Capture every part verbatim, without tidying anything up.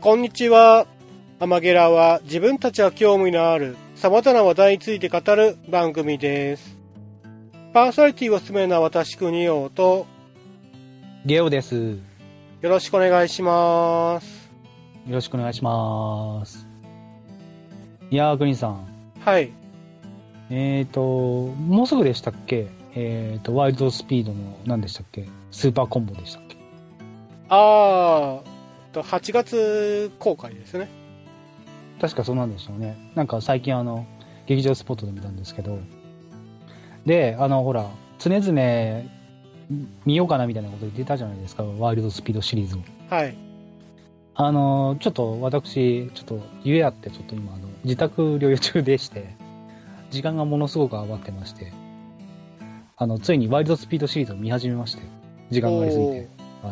こんにちは。アマゲラは自分たちは興味のある様々な話題について語る番組です。パーソナリティを務めるのは私クニオとゲオです。 よろしくお願いします。 よろしくお願いします。いやー、グニさん。 はい。 えーと、もうすぐでしたっけ？えーと、ワイルドスピードの何でしたっけ？スーパーコンボでしたっけ？ あー、はちがつ公開ですね。 確かそうなんでしょうね。なんか最近あの、劇場スポットで見たんですけど。で、あの、ほら、常々見ようかなみたいなこと言ってたじゃないですか。ワイルドスピードシリーズを。 はい。 あの、ちょっと私、ちょっとゆえあって、ちょっと今、あの、自宅療養中でして、時間がものすごく余ってまして、あの、ついにワイルドスピードシリーズを見始めまして、時間がありすぎて。はい。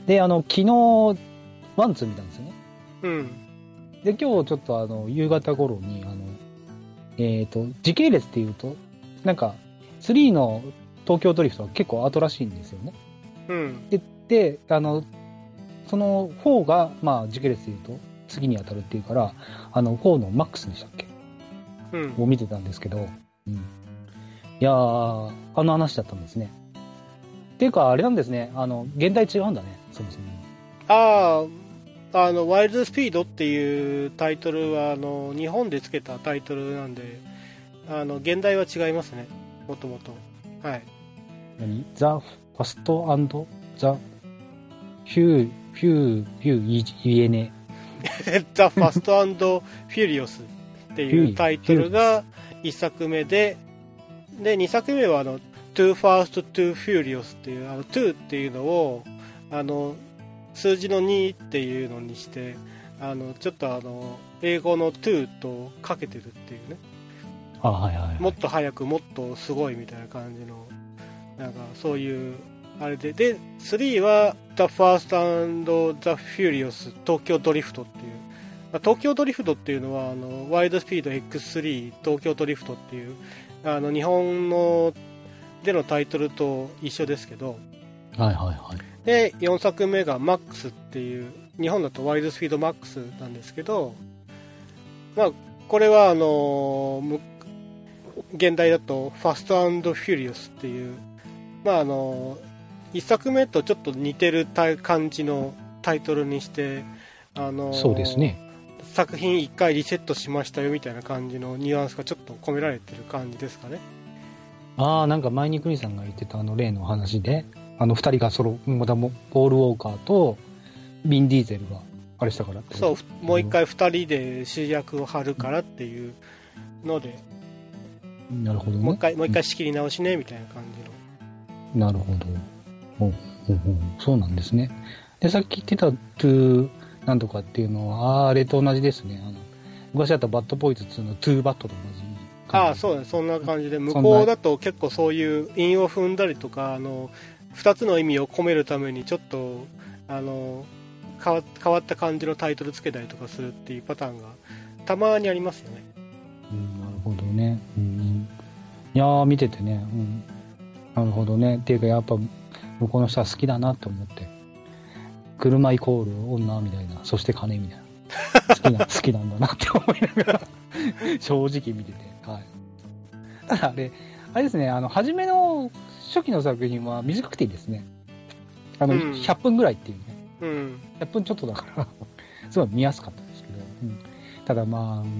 で、あの、昨日、ワン、ツー見たんですよね。 うん。 で、今日ちょっとあの、夕方頃に、あの、えっと、時系列っていうと、なんか、スリーの東京ドリフトは結構後らしいんですよね。 うん。 で、で、あの、そのフォーが、まあ、時系列で言うと、次に当たるっていうから、あの、フォーのマックスでしたっけ？ うん。 を見てたんですけど、うん。いやー、あの話だったんですね。っていうか、あれなんですね。あの、現代違うんだね、そもそも。 あー、あの、ワイルドスピードっていうタイトルは、あの、日本でつけたタイトルなんで、あの、現代は違いますね。もともと。はい。 何？ザ・ファスト&ザ・フュー、フュー、フュー、言えねえ。ザ・ファスト&フュリオスっていうタイトルがいっさくめで、で、にさくめはあの、Too Fast, Too Furious っていう、あの、トゥーっていうのを、あの、数字のにっていうのにして、あの、ちょっとあの、英語の to とかけてるっていうね。 あ、はいはい、はい。 もっと早く、もっとすごいみたいな感じの、なんかそういう、あれで、で、スリーは The Fast and the Furious 東京ドリフトっていう、まあ、東京ドリフトっていうのは、あの、ワイルドスピード エックススリー 東京ドリフトっていう、あの、日本の、でのタイトルと一緒ですけど、 はいはいはい。 で、よんさくめが MAX っていう、日本だとワイルドスピード MAX なんですけど、まあ、これはあの、現代だと Fast and Furious っていう、まああの、いっさくめとちょっと似てる感じのタイトルにして、あの、 そうですね。 作品いっかいリセットしましたよみたいな感じのニュアンスがちょっと込められてる感じですかね。 ああ、なんか前にクニさんが言ってたあの例の話で、あの二人がその、まだもポール・ウォーカーとビン・ディーゼルがあれしたからって。 そう、もう一回二人で主役を張るからっていうので、 なるほどね。 もう一回、もう一回仕切り直しねみたいな感じの。なるほど。おおおそうなんですね。で、さっき言ってたトゥーなんとかっていうのは、ああれと同じですね。あの昔あったバッドボーイズツーのトゥーバットと同じ。 ああ、そうね、そんな感じで、向こうだと結構そういう韻を踏んだりとか、あの、二つの意味を込めるためにちょっと、あの、変わ変わった感じのタイトルつけたりとかするっていうパターンがたまにありますよね。 うん、なるほどね。うん、いやー、見ててね、うん、なるほどね。っていうか、やっぱ、向こうの人は好きだなと思って。車イコール女みたいな、そして金みたいな。好きな、好きなんだなって思いながら、正直見てて。はい。ただあれ、あれですね、あの、初めの初期の作品は短くていいですね。あの、うん、ひゃっぷんぐらいっていうね。 うん。 ひゃっぷんちょっとだからすごい見やすかったですけど。うん、ただまあ、うん、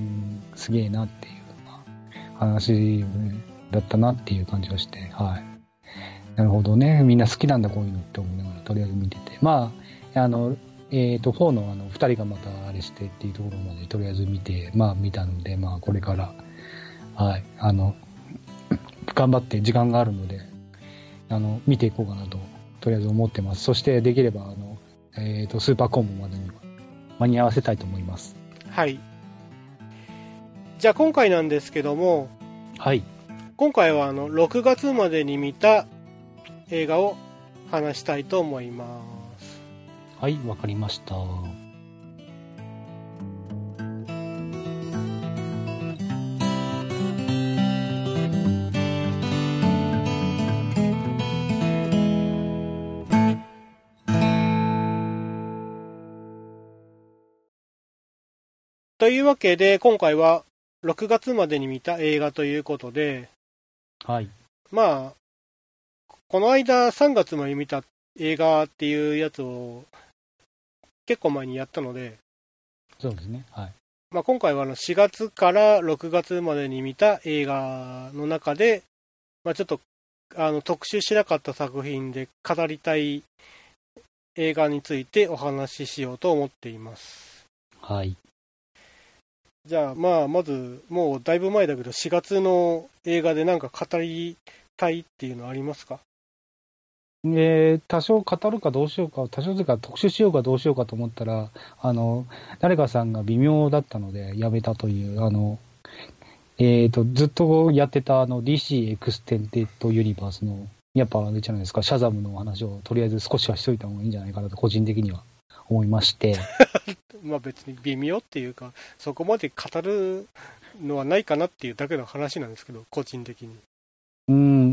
すげえなっていう、まあ、話だったなっていう感じがして、はい。なるほどね。みんな好きなんだ、こういうのって思いながら、とりあえず見てて。まあ、あの、えっと、フォーのあの、二人がまたあれしてっていうところまでとりあえず見て、まあ見たので、まあこれから、はい、あの、頑張って時間があるので、あの、見ていこうかなと、とりあえず思ってます。そしてできれば、あの、えっと、スーパーコンボまでには間に合わせたいと思います。 はい。じゃあ今回なんですけども、 はい。 今回はあの、ろくがつまでに見た映画を話したいと思います。 はい、わかりました。 というわけで、今回はろくがつまでに見た映画ということで、 はい。 まあ、この間さんがつまでに見た映画っていうやつを結構前にやったので、 そうですね。はい。 まあ、今回はあのしがつからろくがつまでに見た映画の中で、まあ、ちょっとあの特集しなかった作品で語りたい映画についてお話ししようと思っています。 はい。 じゃあ、まあ、まず、もうだいぶ前だけど、しがつの映画で何か語りたいっていうのはありますか？ で、多少語るかどうしようか、多少というか特集しようかどうしようかと思ったら、あの、誰かさんが微妙だったのでやめたという、あの、えっと、ずっとやってたあの ディーシー エクステンデッドユニバースの、やっぱあれじゃないですか、シャザムの話をとりあえず少しはしといた方がいいんじゃないかなと個人的には思いまして。 まあ別に微妙っていうか、そこまで語るのはないかなっていうだけの話なんですけど、個人的に。 うん、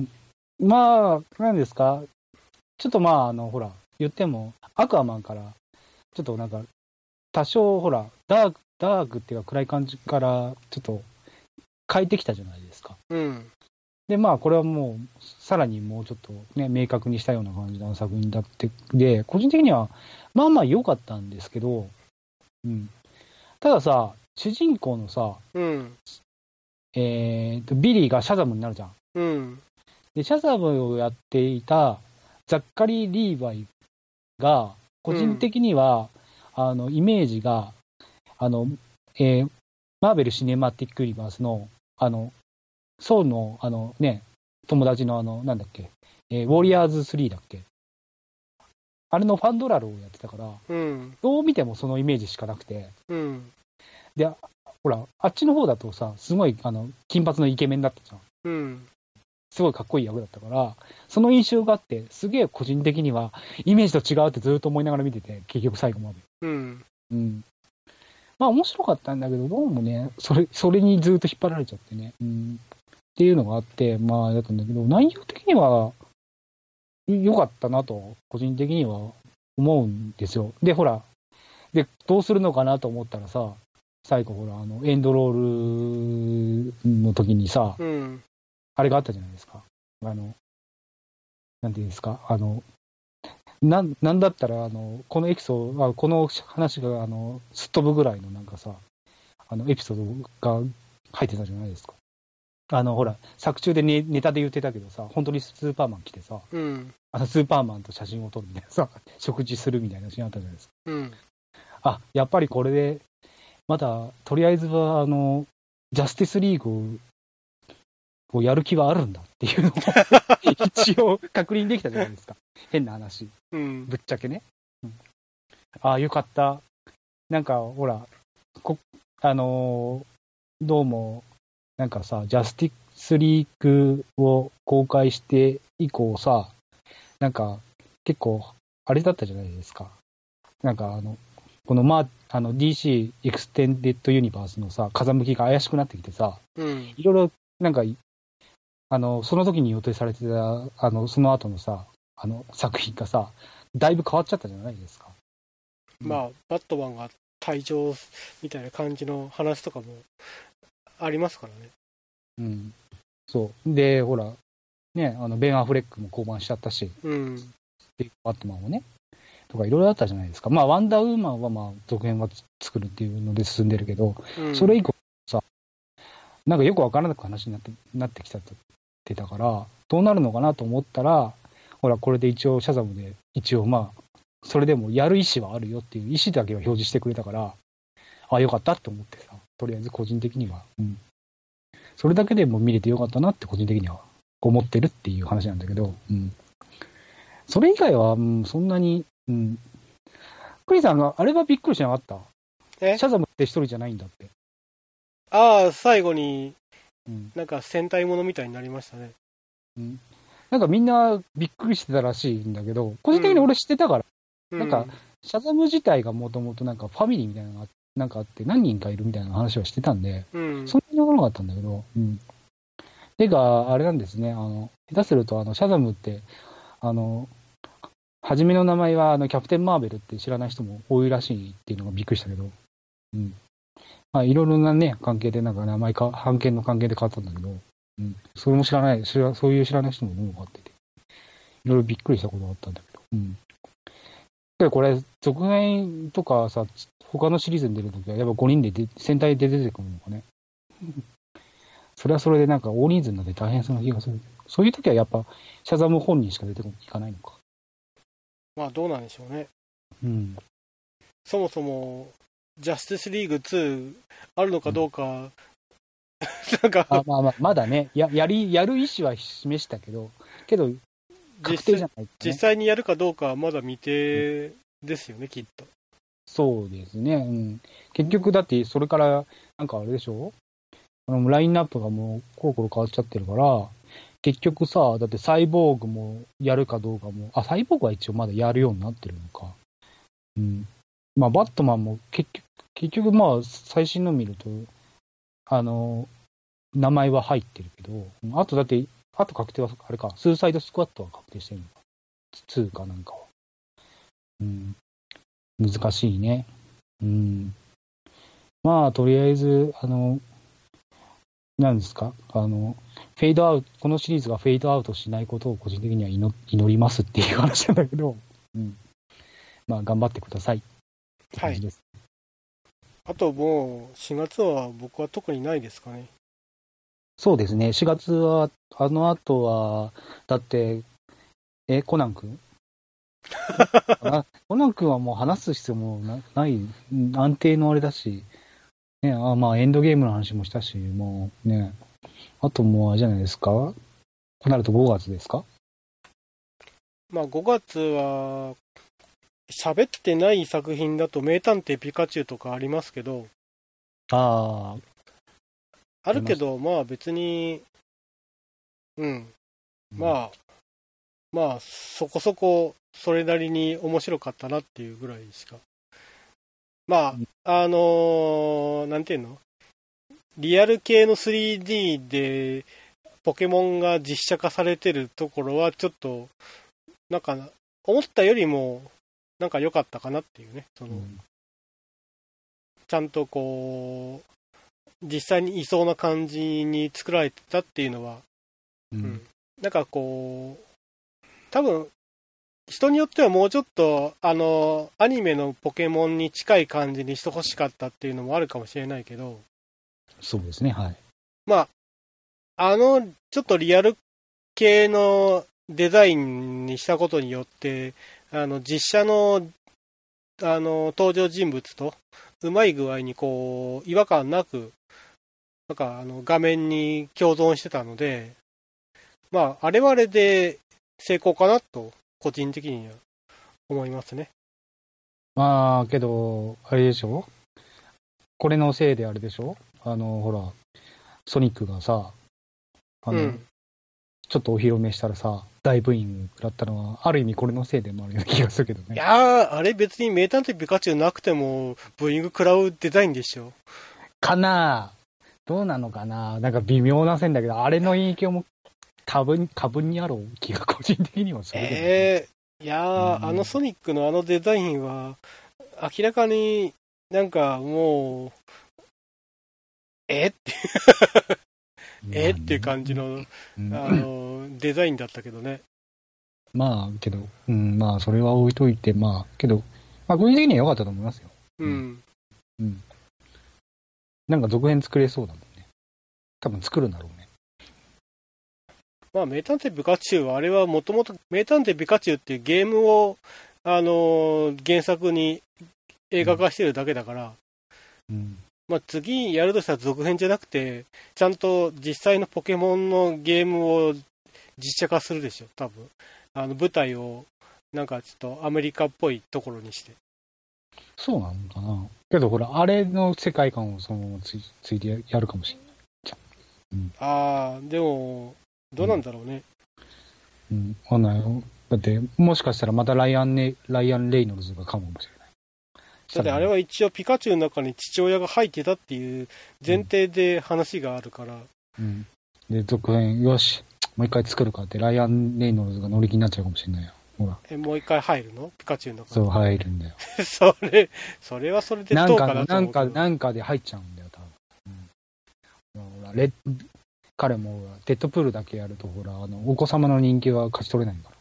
まあ、何ですか、ちょっとまあ、あの、ほら、言っても、アクアマンから、ちょっとなんか、多少ほら、ダーク、ダークっていうか暗い感じから、ちょっと変えてきたじゃないですか。 うん。 で、まあ、これはもう、さらにもうちょっとね、明確にしたような感じの作品だって、で、個人的には、まあまあ良かったんですけど、うん。たださ、主人公のさ、 うん。 えーと、ビリーがシャザムになるじゃん。 うん。 で、シャザムをやっていた、ザッカリー・リーバイが、個人的には、うん、あの、イメージが、あの、えー、マーベル・シネマティック・ユニバースの、あの、ソウルの、あのね、友達のあの、なんだっけ、えー、ウォリアーズスリーだっけ。あれのファンドラルをやってたから、 うん、 どう見てもそのイメージしかなくて、 うん、 で、ほら、あっちの方だとさ、すごい、あの、金髪のイケメンだったじゃん。 うん。 すごいかっこいい役だったから、その印象があって、すげえ個人的には、イメージと違うってずっと思いながら見てて、結局最後まで。 うん。 うん。まあ面白かったんだけど、どうもね、それ、それにずっと引っ張られちゃってね、うん。っていうのがあって、まあだったんだけど、内容的には、良かったなと、個人的には思うんですよ。で、ほら、で、どうするのかなと思ったらさ、最後ほら、あの、エンドロールの時にさ、 うん、 あれがあったじゃないですか。あの、なんていうんですか、あの、なん、なんだったら、あの、このエピソード、あこの話が、あの、すっ飛ぶぐらいのなんかさ、あの、エピソードが入ってたじゃないですか。あの、ほら、作中でネ、ネタで言ってたけどさ、本当にスーパーマン来てさ、 うん、 あの、スーパーマンと写真を撮るみたいなさ、食事するみたいなシーンあったじゃないですか。 うん。 あ、やっぱりこれで、まだ、とりあえずは、あの、ジャスティスリーグをやる気はあるんだっていうのを一応確認できたじゃないですか。変な話。 うん、 ぶっちゃけね。うん、ああ、よかった。なんか、ほら、こあのー、どうも、なんかさ、ジャスティスリーグを公開して以降さ、なんか、結構、あれだったじゃないですか。なんか、あの、この、まあ、あの ディーシー エクステンデッドユニバースのさ、風向きが怪しくなってきてさ、 うん、 いろいろ、なんか、あの、その時に予定されてた、あの、その後のさ、あの、作品がさ、だいぶ変わっちゃったじゃないですか。 まあ、バットマンが退場みたいな感じの話とかもありますからね。 うん。そう。で、ほら、ね、あの、ベン・アフレックも降板しちゃったし、 うん。 でバットマンもね、とかいろいろあったじゃないですか。まあ、ワンダーウーマンはまあ、続編は作るっていうので進んでるけど、 うん、 それ以降さ、なんかよくわからなく話になって、なってきちゃってたから、どうなるのかなと思ったら、ほら、これで一応、シャザムで、一応まあ、それでもやる意思はあるよっていう意思だけは表示してくれたから、あ、よかったって思ってさ、とりあえず個人的には、うん。それだけでも見れてよかったなって個人的には思ってるっていう話なんだけど、うん。それ以外は、うん、そんなに、うん。クリさんが、あれはびっくりしなかった？ え？ シャザムって一人じゃないんだって。 ああ、最後に、 うん、 なんか戦隊ものみたいになりましたね。 うん。なんかみんなびっくりしてたらしいんだけど、個人的に俺知ってたから、うん、なんか、シャザム自体がもともとなんかファミリーみたいなのがなんかあって何人かいるみたいな話はしてたんで、 うん、 そんなにわからなかったんだけど、うん。てか、あれなんですね、あの、下手するとあの、シャザムって、あの、初めの名前はあのキャプテン・マーベルって知らない人も多いらしいっていうのがびっくりしたけど、うん。 まあ、いろいろなね、関係で、なんか名前か、版権の関係で変わったんだけど、うん。それも知らない、知らそういう知らない人も多くあってて、いろいろびっくりしたことがあったんだけど、うん。けどこれ、続編とかさ、他のシリーズに出るときは、やっぱごにんでで戦隊で出てくるのかね。それはそれでなんか大人数になって大変そうな気がする。そういうときはやっぱ、シャザム本人しか出ていかないのか。 まあどうなんでしょうね。 うん。 そもそも、ジャスティスリーグツーあるのかどうか、うん、なんかあ、まあまあ、まだね、や、やり、やる意思は示したけど、けど、確定じゃない、ね、 実際にやるかどうかはまだ未定ですよね、うん、きっと。 そうですね。うん。結局、だって、それから、なんかあれでしょ？あの、ラインナップがもう、コロコロ変わっちゃってるから、結局さ、だってサイボーグもやるかどうかも、あ、サイボーグは一応まだやるようになってるのか。うん。まあ、バットマンも結局、結局まあ、最新の見ると、あの、名前は入ってるけど、あとだって、あと確定は、あれか、スーサイドスクワットは確定してるのか。ツーかなんかは。うん。難しいね。うん。まあ、とりあえず、あの、なんですか、あの、フェードアウト、このシリーズがフェードアウトしないことを個人的には祈祈りますっていう話なんだけど、うん。まあ、頑張ってください。って感じです。 はい。あともう、しがつは僕は特にないですかね。 そうですね。しがつは、あの後は、だって、え、コナン君コナン君はもう話す必要もなない、安定のあれだし、ね、あまあエンドゲームの話もしたし、もうね、あともうあれじゃないですか、となるとごがつですか？ まあごがつは、喋ってない作品だと名探偵ピカチュウとかありますけど、 ああ。 あるけど、まあ別に、うん、まあ、まあそこそこそれなりに面白かったなっていうぐらいしか。まあ、あのー、なんていうの？リアル系の スリーディー でポケモンが実写化されてるところはちょっと、なんか、思ったよりも、なんか良かったかなっていうね。その、うん、ちゃんとこう、実際にいそうな感じに作られてたっていうのは、うん、うん、なんかこう、多分、人によってはもうちょっと、あの、アニメのポケモンに近い感じにしてほしかったっていうのもあるかもしれないけど、 そうですね、はい。 まあ、あの、ちょっとリアル系のデザインにしたことによって、あの、実写の、あの、登場人物と、うまい具合にこう、違和感なく、なんか、あの、画面に共存してたので、まあ、あれはあれで成功かなと、個人的には思いますね。 まあ、けど、あれでしょ？これのせいであれでしょ？あの、ほら、ソニックがさ、あの、うん、ちょっとお披露目したらさ、大ブーイング食らったのは、ある意味これのせいでもあるような気がするけどね。 いやー、あれ別に名探偵ピカチュウなくても、ブーイング食らうデザインでしょ。 かなぁ。どうなのかな、なんか微妙な線だけど、あれの影響も多分、多分にある気が個人的にはするけど、ね。 えー、いやー、うん、あのソニックのあのデザインは、明らかになんかもう、えってえっていう感じの、うん、あの、デザインだったけどね。 まあ、けど、うん、まあ、それは置いといて、まあ、けど、まあ、個人的には良かったと思いますよ。 うん。 うん。なんか続編作れそうだもんね。多分作るんだろうね。 まあ、名探偵ピカチュウは、あれはもともと、名探偵ピカチュウっていうゲームを、あのー、原作に映画化してるだけだから、 うん。 まあ、次やるとしたら続編じゃなくて、ちゃんと実際のポケモンのゲームを実写化するでしょ、多分。あの、舞台を、なんかちょっとアメリカっぽいところにして。 そうなのかな。けどほら、あれの世界観をそのままついついてやるかもしれない。じゃうん、ああ、でも、どうなんだろうね。 うん、わ、うん、かんないよ。だって、もしかしたらまたライアンね、ライアン・レイノルズが噛むかもしれない。 だってあれは一応ピカチュウの中に父親が入ってたっていう前提で話があるから。 うん。で、続編、よし、もう一回作るかって、ライアン・レイノルズが乗り気になっちゃうかもしれないよ。ほら。 え、もう一回入るの？ピカチュウの中に。 そう、入るんだよ。 それ、それはそれでどうかなと思う。 なんか、なんか、なんかで入っちゃうんだよ、 ら、レ彼もデッドプールだけやると、ほら、あの、お子様の人気は勝ち取れないから。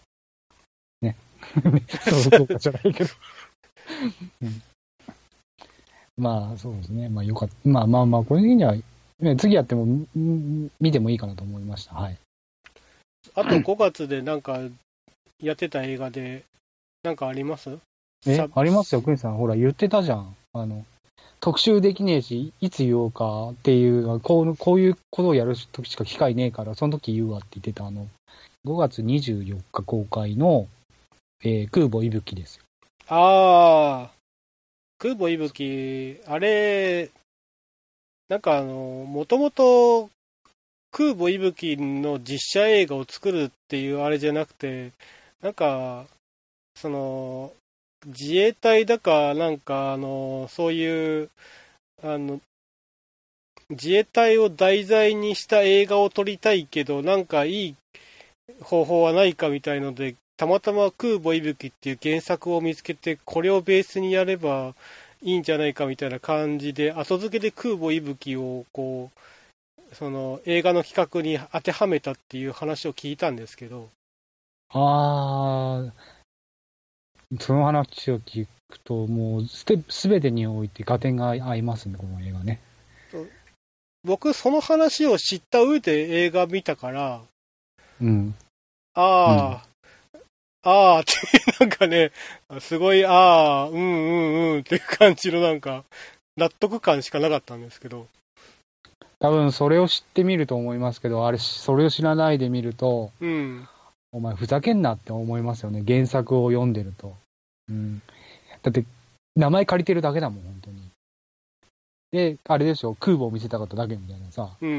ね。そうかじゃないけど。うん、まあ、そうですね。まあ、よかった。まあまあまあ、これには、ね、次やっても、見てもいいかなと思いました。はい。 あとごがつでなんか、やってた映画で、なんかあります？ え、ありますよ、クニさん。ほら、言ってたじゃん。あの、特集できねえし、いつ言おうかっていう、こう、こういうことをやるときしか機会ねえから、その時言うわって言ってた、あの、ごがつにじゅうよっか公開の、えー、空母いぶきですよ。 ああ、空母いぶき、あれ、なんかあの、もともと空母いぶきの実写映画を作るっていうあれじゃなくて、なんか、その、自衛隊だか、なんか、あの、そういう、あの、自衛隊を題材にした映画を撮りたいけど、なんかいい方法はないかみたいので、たまたま空母いぶきっていう原作を見つけて、これをベースにやればいいんじゃないかみたいな感じで、後付けで空母いぶきを、こう、その映画の企画に当てはめたっていう話を聞いたんですけど。 あー、その話を聞くと、もうすべてにおいて合点が合いますね、この映画ね。 僕、その話を知った上で映画見たから、 うん。 ああ、うん、ああって、なんかね、すごい、ああ、うんうんうんっていう感じのなんか、納得感しかなかったんですけど。 多分それを知ってみると思いますけど、あれ、それを知らないで見ると、 うん、 お前ふざけんなって思いますよね、原作を読んでると。うん。だって、名前借りてるだけだもん、本当に。で、あれでしょ、空母を見せたかっただけみたいなさ。 うん。うん、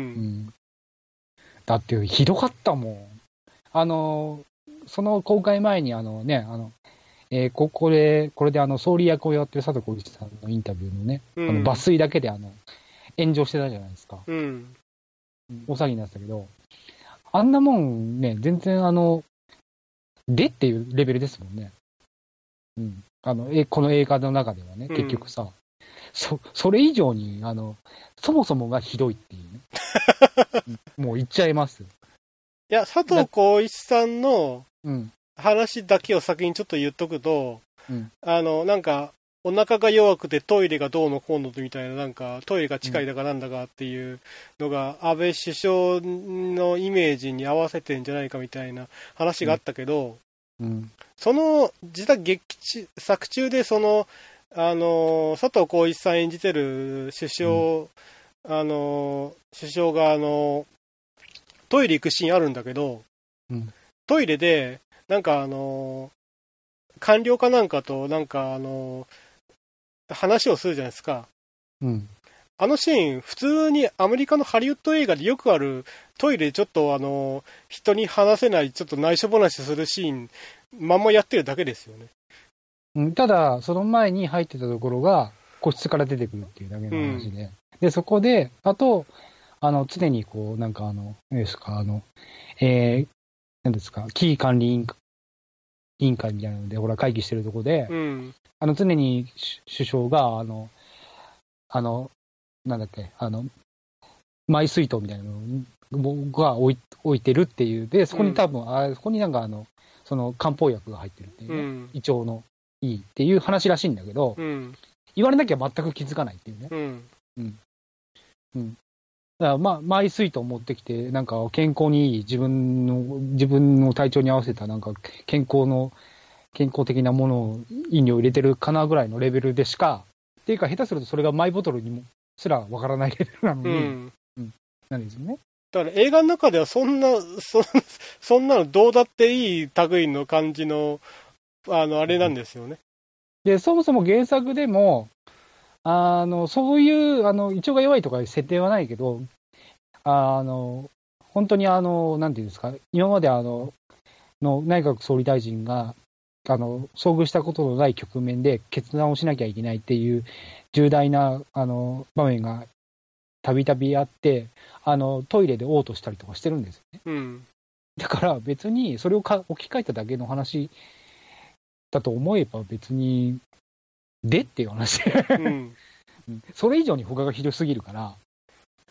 だって、ひどかったもん。あの、その公開前に、あのね、あの、えー、ここで、これであの、総理役をやってる佐藤浩市さんのインタビューのね、うん、あの抜粋だけであの、炎上してたじゃないですか。 うん。 大騒ぎになってたけど、あんなもんね、全然あの、でっていうレベルですもんね。うん。あの、え、この映画の中ではね、結局さ、うん、そ、それ以上に、あの、そもそもがひどいっていうね。もう言っちゃいます。 いや、佐藤浩市さんのうん話だけを先にちょっと言っとくと、 うん、あの、なんか、お腹が弱くてトイレがどうのこうのみたいな、なんか、トイレが近いだかなんだかっていうのが、安倍首相のイメージに合わせてんじゃないかみたいな話があったけど、 うんうん、 その、実は劇作中で、その、あの、佐藤浩市さん演じてる首相、うん、あの、首相が、あの、トイレ行くシーンあるんだけど、 うん、 トイレで、なんかあの、官僚かなんかと、なんかあの、話をするじゃないですか。 うん。 あのシーン、普通にアメリカのハリウッド映画でよくあるトイレでちょっとあの、人に話せない、ちょっと内緒話するシーン、まんまやってるだけですよね。 うん、ただ、その前に入ってたところが、個室から出てくるっていうだけの話で。うん、で、そこで、あと、あの、常にこう、なんかあの、何ですか、あの、えー、何ですか、危機管理委員委員会みたいなので、ほら、会議してるとこで、 うん、あの、常に首相が、あの、あの、なんだっけ、あの、マイ水筒みたいなのが置い、置いてるっていう、で、そこに多分、うん、あそこになんかあの、その漢方薬が入ってるっていう、ね、うん、胃腸のいいっていう話らしいんだけど、 うん、 言われなきゃ全く気づかないっていうね。 うん。 うん。うん。だからまあ、マイ水筒持ってきて、なんか健康にいい自分の、自分の体調に合わせたなんか健康の、健康的なものを飲料入れてるかなぐらいのレベルでしか、っていうか下手するとそれがマイボトルにもすらわからないレベルなのに、うんうん、なんですよね。 だから映画の中ではそんな、そ、そんなのどうだっていい類の感じの、あの、あれなんですよね。 で、そもそも原作でも、あの、そういう、あの、胃腸が弱いとかいう設定はないけど、あの、本当にあの、なんていうんですか、今まであの、の内閣総理大臣が、あの、遭遇したことのない局面で決断をしなきゃいけないっていう重大な、あの、場面がたびたびあって、あの、トイレで嘔吐したりとかしてるんですよね。 うん。 だから別にそれをか置き換えただけの話だと思えば別に、でっていう話。うん、それ以上に他がひどすぎるから、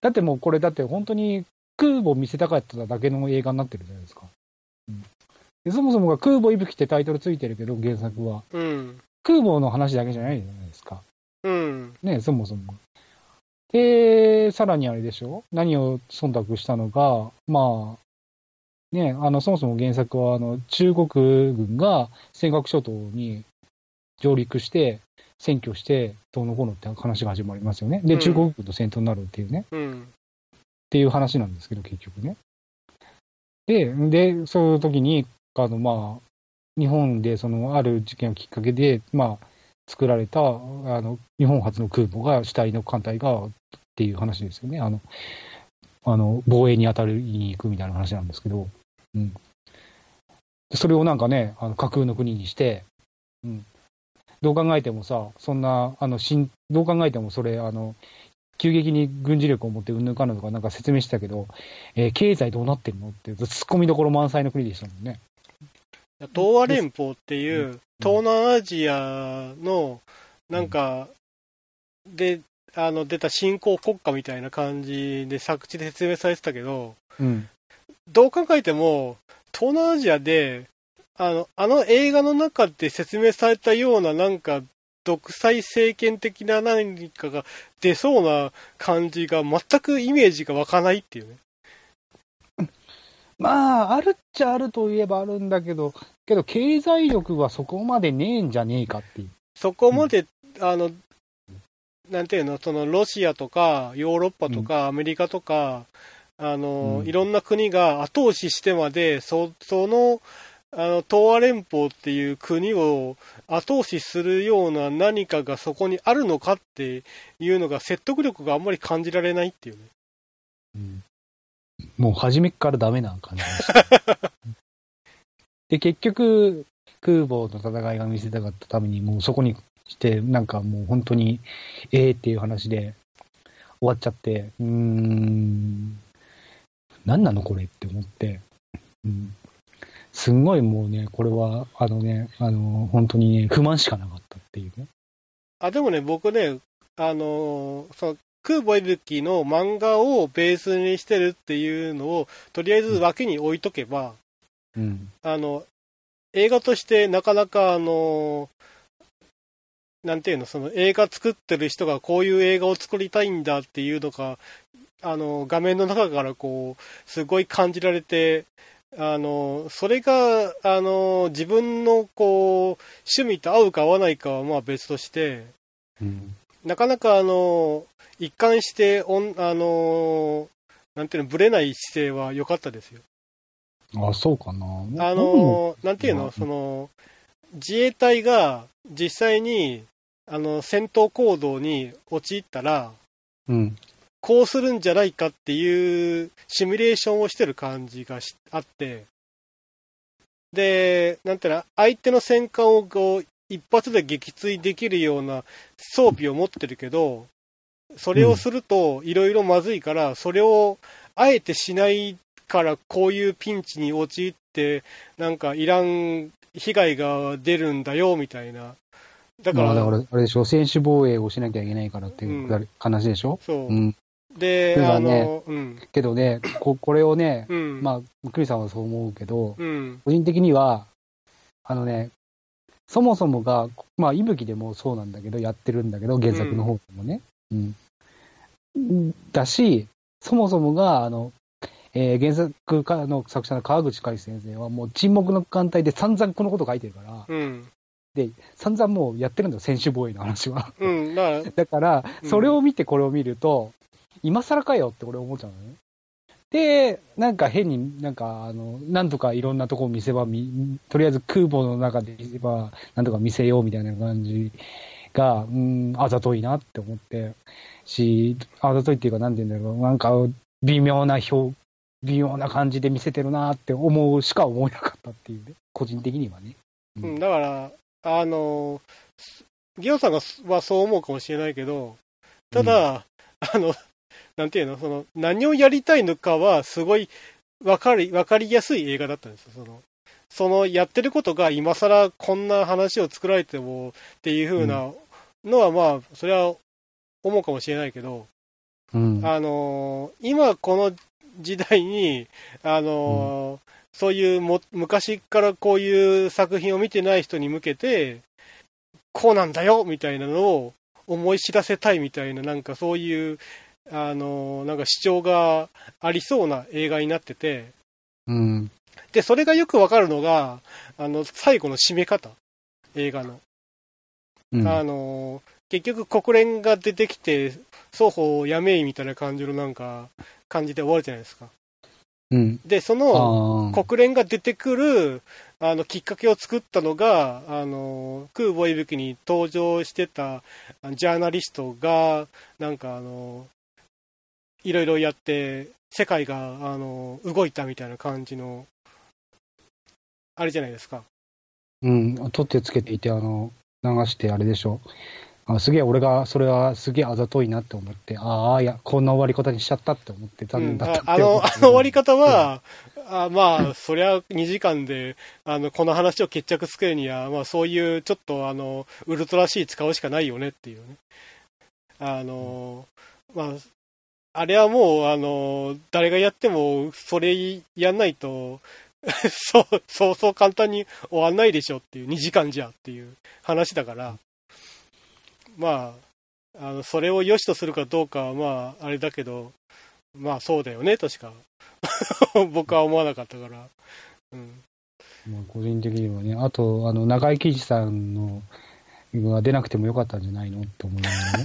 だってもうこれだって本当に空母見せたかっただけの映画になってるじゃないですか。うん、でそもそもが空母息吹ってタイトルついてるけど、原作は。 うん、 空母の話だけじゃないじゃないですか。 うん。 ね、そもそも。で、さらにあれでしょ、何を忖度したのか、まあ、ね、あの、そもそも原作は、あの、中国軍が尖閣諸島に上陸して、占拠して、どうのこうのって話が始まりますよね。で、 うん、 中国軍と戦闘になるっていうね。 うん。 っていう話なんですけど、結局ね。で、で、そういう時に、あの、まあ、日本で、その、ある事件をきっかけで、まあ、作られた、あの、日本初の空母が、主体の艦隊が、っていう話ですよね。あの、あの、防衛に当たりに行くみたいな話なんですけど、うん。それをなんかね、あの架空の国にして、うん。どう考えてもさ、そんな、あの、しんどう考えてもそれ、あの、急激に軍事力を持ってうんぬんかんぬんとかなんか説明してたけど、えー、経済どうなってるのって、突っ込みどころ満載の国でしたもんね。 東亜連邦っていう、東南アジアの、なんか、で、あの、出た新興国家みたいな感じで作地で説明されてたけど、 うん、 どう考えても、東南アジアで、あの、あの映画の中で説明されたような、なんか、独裁政権的な何かが出そうな感じが、全くイメージが湧かないっていうね。 まあ、あるっちゃあるといえばあるんだけど、けど経済力はそこまでねえんじゃねえかっていう。 そこまで、うん、あの、なんていうの、そのロシアとかヨーロッパとかアメリカとか、うん、あの、うん、いろんな国が後押ししてまで、そ、その、あの、東亜連邦っていう国を後押しするような何かがそこにあるのかっていうのが説得力があんまり感じられないっていうね。 うん、もう初めからダメな感じでした。で、結局、空母の戦いが見せたかったために、もうそこにして、なんかもう本当に、ええー、っていう話で終わっちゃって、うーん、何なのこれって思って、うん、すんごいもうね、これは、あのね、あの、本当にね、不満しかなかったっていうね。 あ、でもね、僕ね、あの、その、空母いぶきの漫画をベースにしてるっていうのを、とりあえず脇に置いとけば、 うん、 あの、映画としてなかなか、あの、なんていうの、その映画作ってる人がこういう映画を作りたいんだっていうのが、あの、画面の中からこう、すごい感じられて、あの、それが、あの、自分のこう、趣味と合うか合わないかはまあ別として、 うん、なかなかあの、一貫して、おんあの、なんていうの、ぶれない姿勢は良かったですよ。 あ、そうかな。 あの、なんていうの、その、自衛隊が実際に、あの、戦闘行動に陥ったら、 うん、 こうするんじゃないかっていうシミュレーションをしてる感じがしあって、で、なんていうの、相手の戦艦をこう、一発で撃墜できるような装備を持ってるけど、それをするといろいろまずいから、それをあえてしないからこういうピンチに陥って、なんかいらん被害が出るんだよみたいな。 だから、まあ、だからあれでしょ、専守防衛をしなきゃいけないからっていう話でしょ。 うん、そう。 うん、 で、 ね、 あの、うん、 けどね、こ, これをね、 うん、 まあ、クリさんはそう思うけど、 うん、個人的には、あのね、そもそもが、まあ、いぶきでもそうなんだけど、やってるんだけど、原作の方でもね。うんうん、だし、そもそもが、あの、えー、原作家の作者の川口海先生は、もう沈黙の艦隊で散々このこと書いてるから、 うん、 で、散々もうやってるんだよ、専守防衛の話は。 うん、だから、 だから、それを見てこれを見ると、うん、今更かよって俺思っちゃうのね。で、なんか変になんか、あの、なんとかいろんなとこ見せ場見、とりあえず空母の中で見せ場、なんとか見せようみたいな感じが、うん、あざといなって思ってし、あざといっていうか、なんて言うんだろう、なんか微妙な表、微妙な感じで見せてるなって思うしか思えなかったっていうね、個人的にはね。 うん、だから、あの、ギオさんがはそう思うかもしれないけど、ただ、うん、あの、なんていうの、その、何をやりたいのかは、すごい、わかり、わかりやすい映画だったんですよ。その、その、やってることが、今更こんな話を作られても、っていう風なのは、まあ、それは、思うかもしれないけど、 うん、 あのー、今この時代に、あのーうん、そういうも昔からこういう作品を見てない人に向けて、こうなんだよみたいなのを思い知らせたいみたいな、なんかそういう、あのー、なんか主張がありそうな映画になってて、 うん、 で、それがよくわかるのが、あの、最後の締め方、映画の。うん、あのー、結局国連が出てきて、双方やめいみたいな感じのなんか、感じで終わるじゃないですか。 うん、 で、その国連が出てくるあのきっかけを作ったのが、あの空母いぶきに登場してたジャーナリストが、なんかあの、いろいろやって、世界があの動いたみたいな感じの、あれじゃないですか。 うん、取ってつけていて、あの、流してあれでしょ。あすげえ、俺が、それはすげえあざといなって思って、ああ、いや、こんな終わり方にしちゃったって思って、残念だったって、 うん、あの、あの終わり方は、うん、あまあ、そりゃにじかんで、あの、この話を決着つけるには、まあ、そういう、ちょっと、あの、ウルトラ C 使うしかないよねっていうね。あの、まあ、あれはもう、あの、誰がやっても、それやんないと、そう、そうそう簡単に終わんないでしょっていう、にじかんじゃっていう話だから、まあ、あの、それを良しとするかどうかは、まあ、あれだけど、まあ、そうだよね、としか、僕は思わなかったから。うん。 まあ、個人的にはね、あと、あの、中井貴一さんのが出なくてもよかったんじゃないのって思いながらね。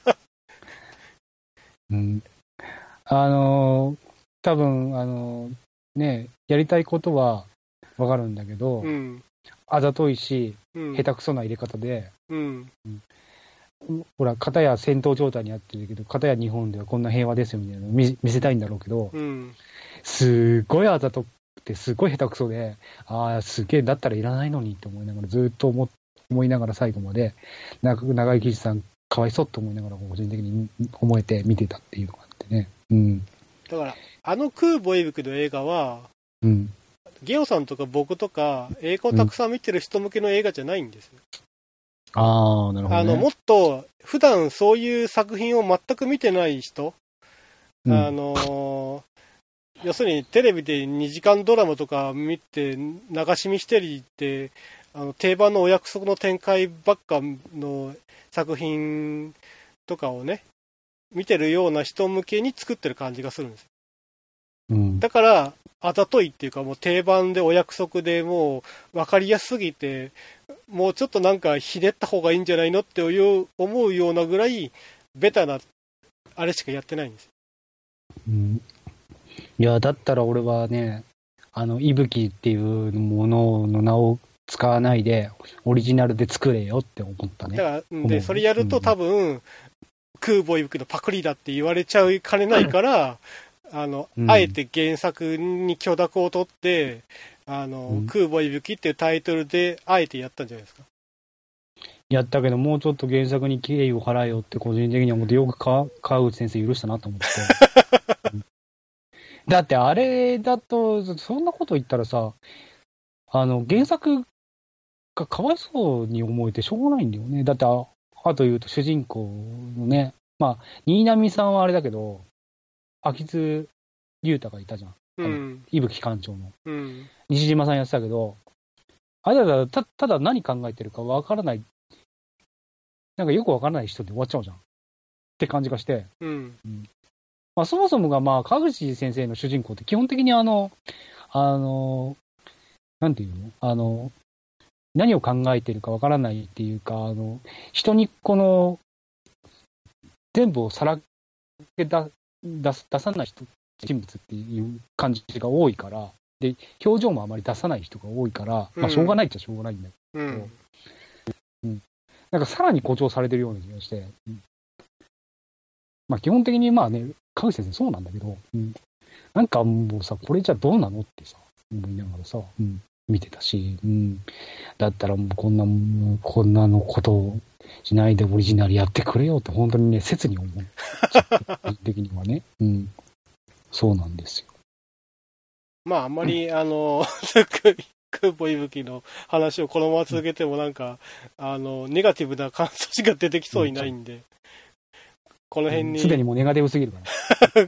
うん。あの、多分、あの、ね、やりたいことはわかるんだけど、うん、あざといし、うん、下手くそな入れ方で、うんうん、ほら、片や戦闘状態にあってるけど、片や日本ではこんな平和ですよみたいなのを 見, 見せたいんだろうけど、うん、すごいあざとくて、すごい下手くそで、ああ、すげえ、だったらいらないのにって思いながら、ずっと 思, 思いながら最後まで、長井貴一さん、かわいそうと思いながら、個人的に思えて見てたっていうのがあってね。うん。 だから、あの空母エイブクの映画は、うん、ゲオさんとか僕とか、映画をたくさん見てる人向けの映画じゃないんですよ。 うん、ああ、なるほど、ね。 あの、もっと、普段そういう作品を全く見てない人、うん、あの、要するにテレビでにじかんドラマとか見て、流し見してりって、あの定番のお約束の展開ばっかの作品とかをね、見てるような人向けに作ってる感じがするんです。うん、だから、あざといっていうか、もう定番でお約束でもう分かりやすすぎて、もうちょっとなんかひねった方がいいんじゃないのって思うようなぐらい、ベタな、あれしかやってないんです。 うん、いや、だったら俺はね、あの、いぶきっていうものの名を使わないで、オリジナルで作れよって思ったね。 だから、で、それやると多分、うん、空母いぶきのパクリだって言われちゃいかねないから、あの、うん、あえて原作に許諾を取って、あの、うん、空母いぶきっていうタイトルで、あえてやったんじゃないですか。 やったけど、もうちょっと原作に敬意を払えよって個人的に思って、よくか川口先生許したなと思って。うん、だってあれだと、そんなこと言ったらさ、あの、原作がかわいそうに思えてしょうがないんだよね。だって、あ、あと言うと主人公のね、まあ、新浪さんはあれだけど、秋津龍太がいたじゃん。うん。伊吹館長の。うん。西島さんやってたけど、あれだからた、ただ何考えてるかわからない、なんかよくわからない人で終わっちゃうじゃん。って感じがして。うん。うん、まあ、そもそもが、まあ、川口先生の主人公って基本的にあの、あの、なんていうのあの、何を考えてるかわからないっていうか、あの、人にこの、全部をさらけ出出出さない人、人物っていう感じが多いから、で、表情もあまり出さない人が多いから、まあ、しょうがないっちゃしょうがないんだけど、うんうん、なんかさらに誇張されてるような気がして、うん、まあ基本的にまあね、川口先生そうなんだけど、うん、なんかもうさ、これじゃどうなのってさ、思いながらさ、うん、見てたし、うん、だったらもうこんな、こんなのことをしないでオリジナルやってくれよって本当にね、切に思う。個人的にはね、うん。そうなんですよ。 まああんまり、うん、あの、空母いぶきの話をこのまま続けてもなんか、うん、あの、ネガティブな感想しか出てきそうにないんで、うん、 この辺に、 すでにもうネガティブすぎるから。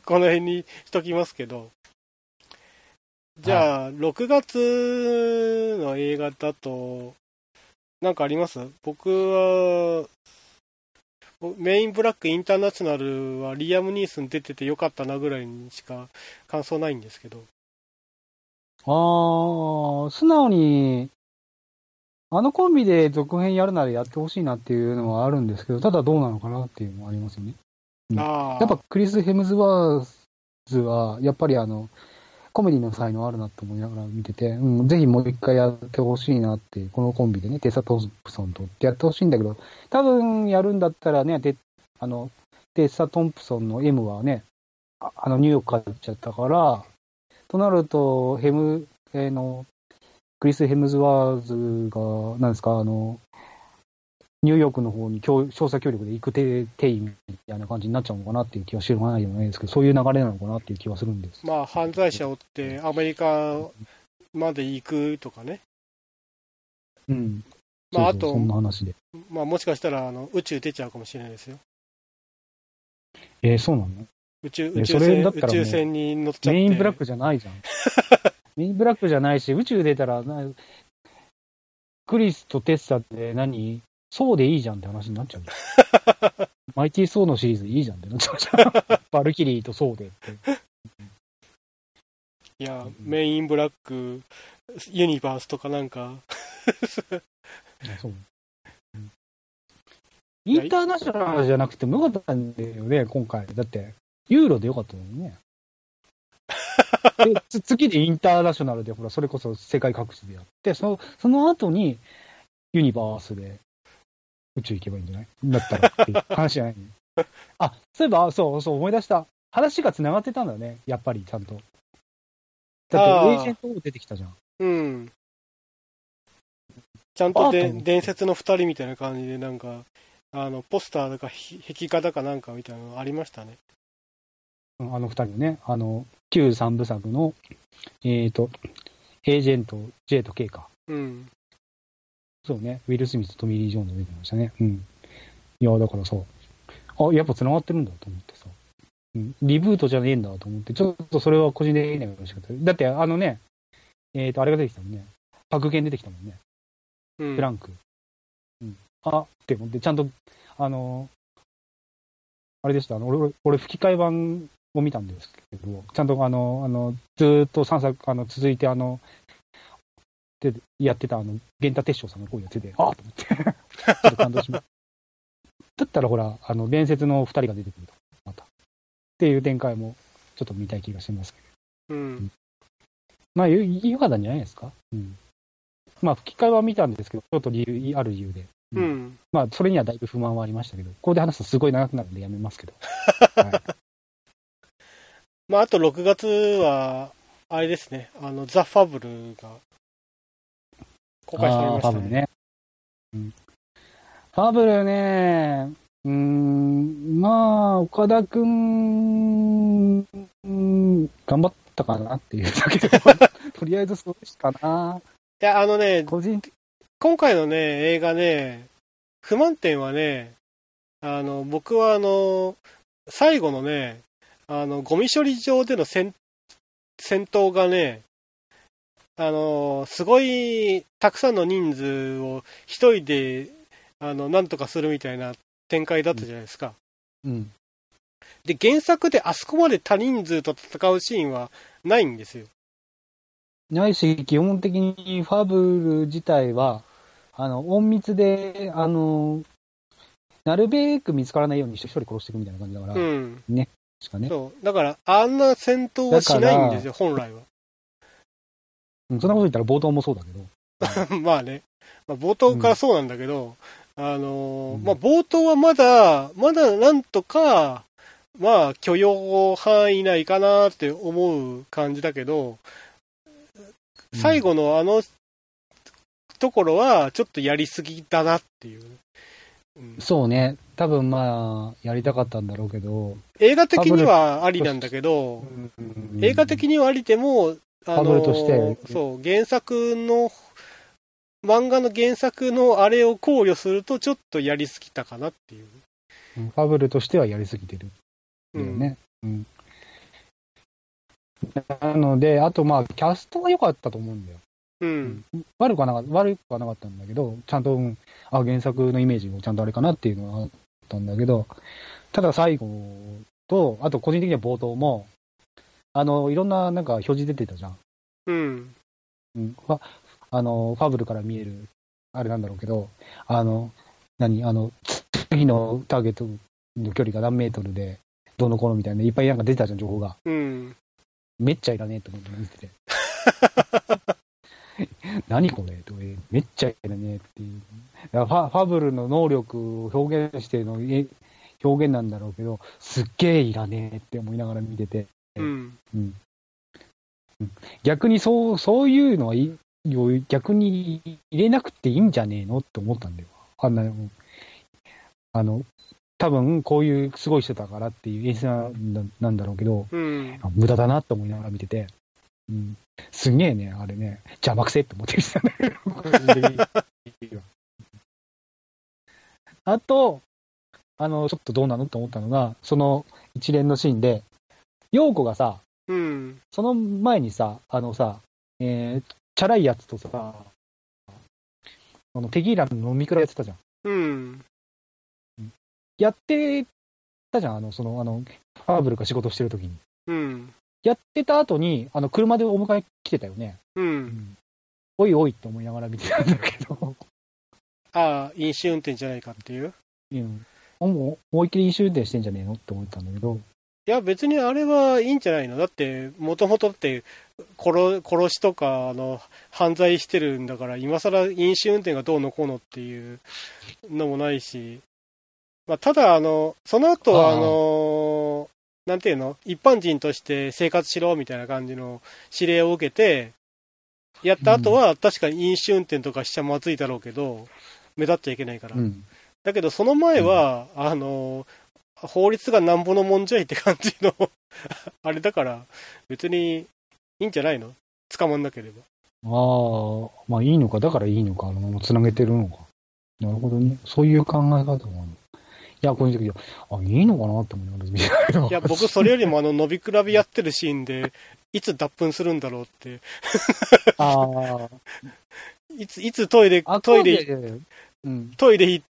この辺にしときますけど、じゃあ、はい、ろくがつの映画だと、なんかあります？僕は、メインブラックインターナショナルはリアム・ニースン出ててよかったなぐらいにしか感想ないんですけど。 あー、素直に、あのコンビで続編やるならやってほしいなっていうのはあるんですけど、ただどうなのかなっていうのはありますよね。うん、 あやっぱクリス・ヘムズワーズは、やっぱりあの、コメディの才能あるなと思いながら見てて、うん、ぜひもう一回やってほしいなって、このコンビでね、テッサ・トンプソンとってやってほしいんだけど、多分やるんだったらね、テあのテッサ・トンプソンの M はね、ああのニューヨーク帰っちゃったから、となると、ヘム、えー、の、クリス・ヘムズワーズが、なんですか、あの、ニューヨークの方に調査協力で行く定位みたいな感じになっちゃうのかなっていう気は知らないでもないですけど、そういう流れなのかなっていう気はするんです。 まあ、犯罪者を追ってアメリカまで行くとかね。 うん。 まあ、 そうそう、 あと、 そんな話で。 まあ、もしかしたらあの宇宙出ちゃうかもしれないですよ。 えー、そうなの？ 宇宙、宇宙船、宇宙船に乗っちゃって。 メインブラックじゃないじゃん。メインブラックじゃないし、宇宙出たらな、クリスとテッサって何？そうでいいじゃんって話になっちゃう。マイティー・ソーのシリーズいいじゃんってなっちゃうじゃん。バルキリーとソーでって。 いや、メインブラック、ユニバースとかなんか。 そう。インターナショナルじゃなくてもよかったんだよね、今回。だって、ユーロでよかったのにね。で次でインターナショナルで、ほら、それこそ世界各地でやって、その、その後にユニバースで宇宙行けばいいんじゃないだったらっていう話じゃないの。あ、そういえば、そうそう、思い出した。話が繋がってたんだね、やっぱり、ちゃんと。だって、エージェント出てきたじゃん。 うん。ちゃんとで伝説の二人みたいな感じで、なんか、あの、ポスターだか、壁画だかなんかみたいなのありましたね。 あの二人のね、あの、旧三部作の、えっと、エージェント J と K か。 うん。 そうね、ウィル・スミスとトミー・リー・ジョーンズ出てましたね。うん。いや、だからさ、あ、やっぱ繋がってるんだと思ってさ。うん、リブートじゃねえんだと思って、ちょっとそれは個人的には嬉しかった。だって、あのね、えっと、あれが出てきたもんね。パクケン出てきたもんね。 うん、 フランク。うん。あって思って、ちゃんと、あの、あれでした、あの、俺、俺吹き替え版を見たんですけど、ちゃんとあの、あの、ずーっとさんさく、あの、続いてあの、で、やってたあの、源太鉄章さんの声やってて、ああと思って、ちょっと感動しました。だったらほら、あの、伝説の二人が出てくると、また。っていう展開も、ちょっと見たい気がしますけど。うん。うん、 まあ、よ、よかったんじゃないですか。うん。まあ、吹き替えは見たんですけど、ちょっと理由、ある理由で。 うん。うん、 まあ、それにはだいぶ不満はありましたけど、ここで話すとすごい長くなるんでやめますけど。はい、 まあ、あとろくがつは、あれですね、あの、ザ・ファブルが公開されましたね。ファブルね。 うん、ファブルね、うーん、まあ、岡田くん、頑張ったかなっていうだけで、とりあえずそうしかな。 いや、あのね、 個人今回のね、映画ね、不満点はね、あの、僕はあの、最後のね、あの、ゴミ処理場での戦、戦闘がね、あの、すごいたくさんの人数を一人で、あの、なんとかするみたいな展開だったじゃないですか。 うん。 で、原作であそこまで多人数と戦うシーンはないんですよ。 ないし、基本的にファブル自体は、あの、隠密で、あの、なるべく見つからないように一人殺していくみたいな感じだから、うん、ね。しかね。 そう。だから、あんな戦闘はしないんですよ、本来は。 うん、そんなこと言ったら冒頭もそうだけど。まあね。まあ、冒頭からそうなんだけど、うん、あのー、まあ、冒頭はまだ、まだなんとか、まあ、許容範囲内かなって思う感じだけど、最後のあのところはちょっとやりすぎだなっていう、 うん、そうね、多分まあやりたかったんだろうけど、 映画的にはありなんだけど、うん、映画的にはありでも、あのとしてそう原作の漫画の原作のあれを考慮するとちょっとやりすぎたかなっていう。 うん、ファブルとしてはやりすぎてるよね。うん。うん、なので、あとまあ、キャストは良かったと思うんだよ。 うん。 うん、悪くはなかった、悪くはなかったんだけど、ちゃんと、うん、あ、原作のイメージもちゃんとあれかなっていうのはあったんだけど、ただ最後と、あと個人的には冒頭も、あの、いろんななんか表示出てたじゃん。 うん。 うん。ファ、あの、ファブルから見える、あれなんだろうけど、あの、何あの、次のターゲットの距離が何メートルで、どうのこうのみたいな、いっぱいなんか出てたじゃん、情報が。 うん。 めっちゃいらねえと思って見てて。何これとめっちゃいらねえっていう。だからファ、ファブルの能力を表現しての表現なんだろうけど、すっげえいらねえって思いながら見てて。 うん。 うん、逆にそう、そういうのはい逆に入れなくていいんじゃねえのって思ったんだよ。あんな、あの、多分こういうすごい人だからっていう演出なんだろうけど、 うん、 無駄だなって思いながら見てて、うん、すげえね、あれね、邪魔くせって思ってきたんだけど。あと、あの、ちょっとどうなのって思ったのが、その一連のシーンで、陽子がさ、 うん、 その前にさ、あのさ、えー、チャラいやつとさ、あのテキーラの飲み比べやってたじゃん。 うん。 やってたじゃん、あの、その、あの、ファーブルが仕事してるときに。 うん。 やってた後に、あの、車でお迎え来てたよね。 うん。うん、おいおいって思いながら見てたんだけど。 ああ、飲酒運転じゃないかっていう。 うん。もう、思いっきり飲酒運転してんじゃねえのって思ったんだけど。 いや、別にあれはいいんじゃないの。だって、もともとって殺、殺しとか、あの、犯罪してるんだから、今更飲酒運転がどうのこうのっていうのもないし、まあ、ただ、あの、その後、あの、なんていうの、一般人として生活しろみたいな感じの指令を受けて、やった後は、確かに飲酒運転とかしちゃまずいだろうけど、目立っちゃいけないから。うん、だけど、その前は、うん、あの、法律がなんぼのもんじゃいって感じのあれだから、別にいいんじゃないの？捕まんなければ。 ああ、まあいいのか、だからいいのか、あのままつなげてるのか。なるほどね。そういう考え方もある。いや、個人的には、あ、いいのかなって思いながら見てたけど。 いや、僕、それよりも、あの、伸び比べやってるシーンで、いつ脱粉するんだろうって。 ああ。 いつ、いつトイレ、トイレ、うん、トイレ行って、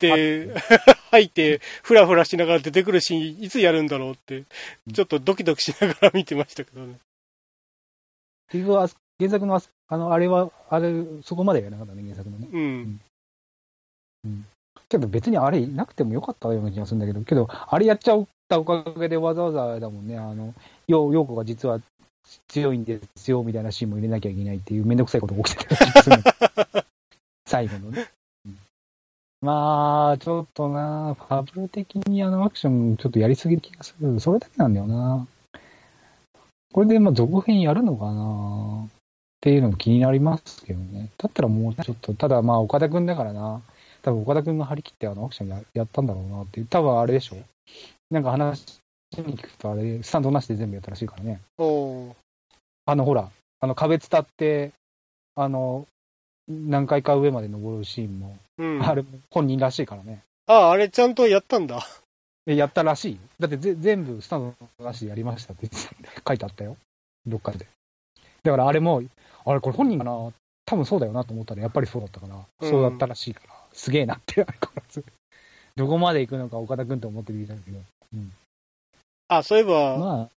入って、ふらふらしながら出てくるシーン、いつやるんだろうって、ちょっとドキドキしながら見てましたけどね。 結局は、原作の、あの、あれは、あれ、そこまでやらなかったね、原作のね。 うん。うん。 うん、けど別にあれなくてもよかったような気がするんだけど、けど、あれやっちゃったおかげでわざわざだもんね、あの、よう子が実は強いんですよ、みたいなシーンも入れなきゃいけないっていうめんどくさいことが起きてた気がする。最後のね。うん、まあ、ちょっとな、ファブル的にあのアクションちょっとやりすぎる気がする。それだけなんだよな。これでまあ続編やるのかなっていうのも気になりますけどね。だったらもうちょっと、ただまあ岡田くんだからな。多分岡田くんが張り切ってあのアクション や, やったんだろうなっていう。多分あれでしょ。なんか話に聞くとあれ、スタンドなしで全部やったらしいからね。 おあのほら、あの壁伝って、あの、何回か上まで登るシーンも、うん、あれ本人らしいからね。 ああ、あれちゃんとやったんだ。 やったらしい。だってぜ全部スタンドなしでやりましたって書いてあったよ。どっかで。だからあれも、あれこれ本人かな多分そうだよなと思ったらやっぱりそうだったから、うん、そうだったらしいから、すげえなって、どこまで行くのか岡田君と思ってみたけど。うん、 あ、そういえば、まあはい、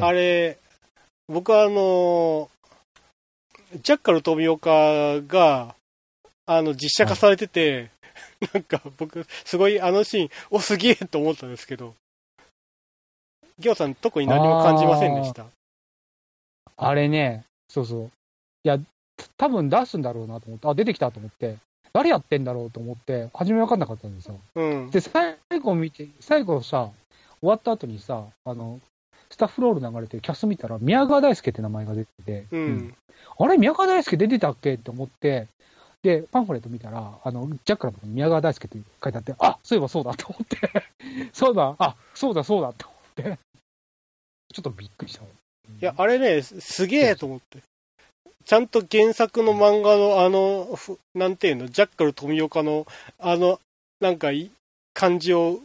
あれ、僕はあの、ジャッカル富岡が、あの、実写化されてて、はい、なんか僕、すごいあのシーン、お、すげえと思ったんですけど、ギョウさん特に何も感じませんでした？ あ, あれね、そうそう。いや、多分出すんだろうなと思って、あ、出てきたと思って、誰やってんだろうと思って、初め分かんなかったんですよ。 うん、 で、最後見て、最後さ、終わった後にさ、あの、スタッフロール流れてキャスト見たら、宮川大輔って名前が出てて、 うんうん、 あれ、宮川大輔出てたっけって思って、で、パンフレット見たら、あの、ジャッカルのとこに宮川大輔って書いてあって、あ、そういえばそうだと思って、そうだ、あ、そうだそうだと思って、ちょっとびっくりした。いや、あれね、すげえと思って。ちゃんと原作の漫画のあの、なんていうの、ジャッカル富岡のあの、なんか、感じを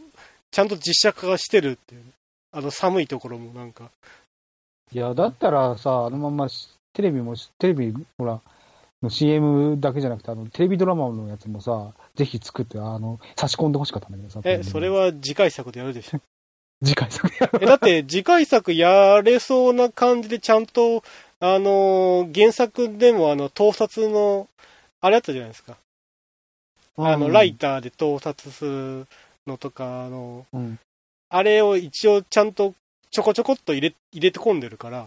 ちゃんと実写化してるっていう、あの寒いところもなんか。 いや、だったらさ、あのままテレビも、テレビ、ほら、の シーエム だけじゃなくて、あの、テレビドラマのやつもさ、ぜひ作って、あの、差し込んでほしかったんだけどさ。 え、それは次回作でやるでしょ。 次回作やる。 え、だって次回作やれそうな感じでちゃんと、あのー、原作でもあの、盗撮の、あれあったじゃないですか。あの、ライターで盗撮するのとか、あの、うん、あれを一応ちゃんとちょこちょこっと入れ、入れて込んでるから。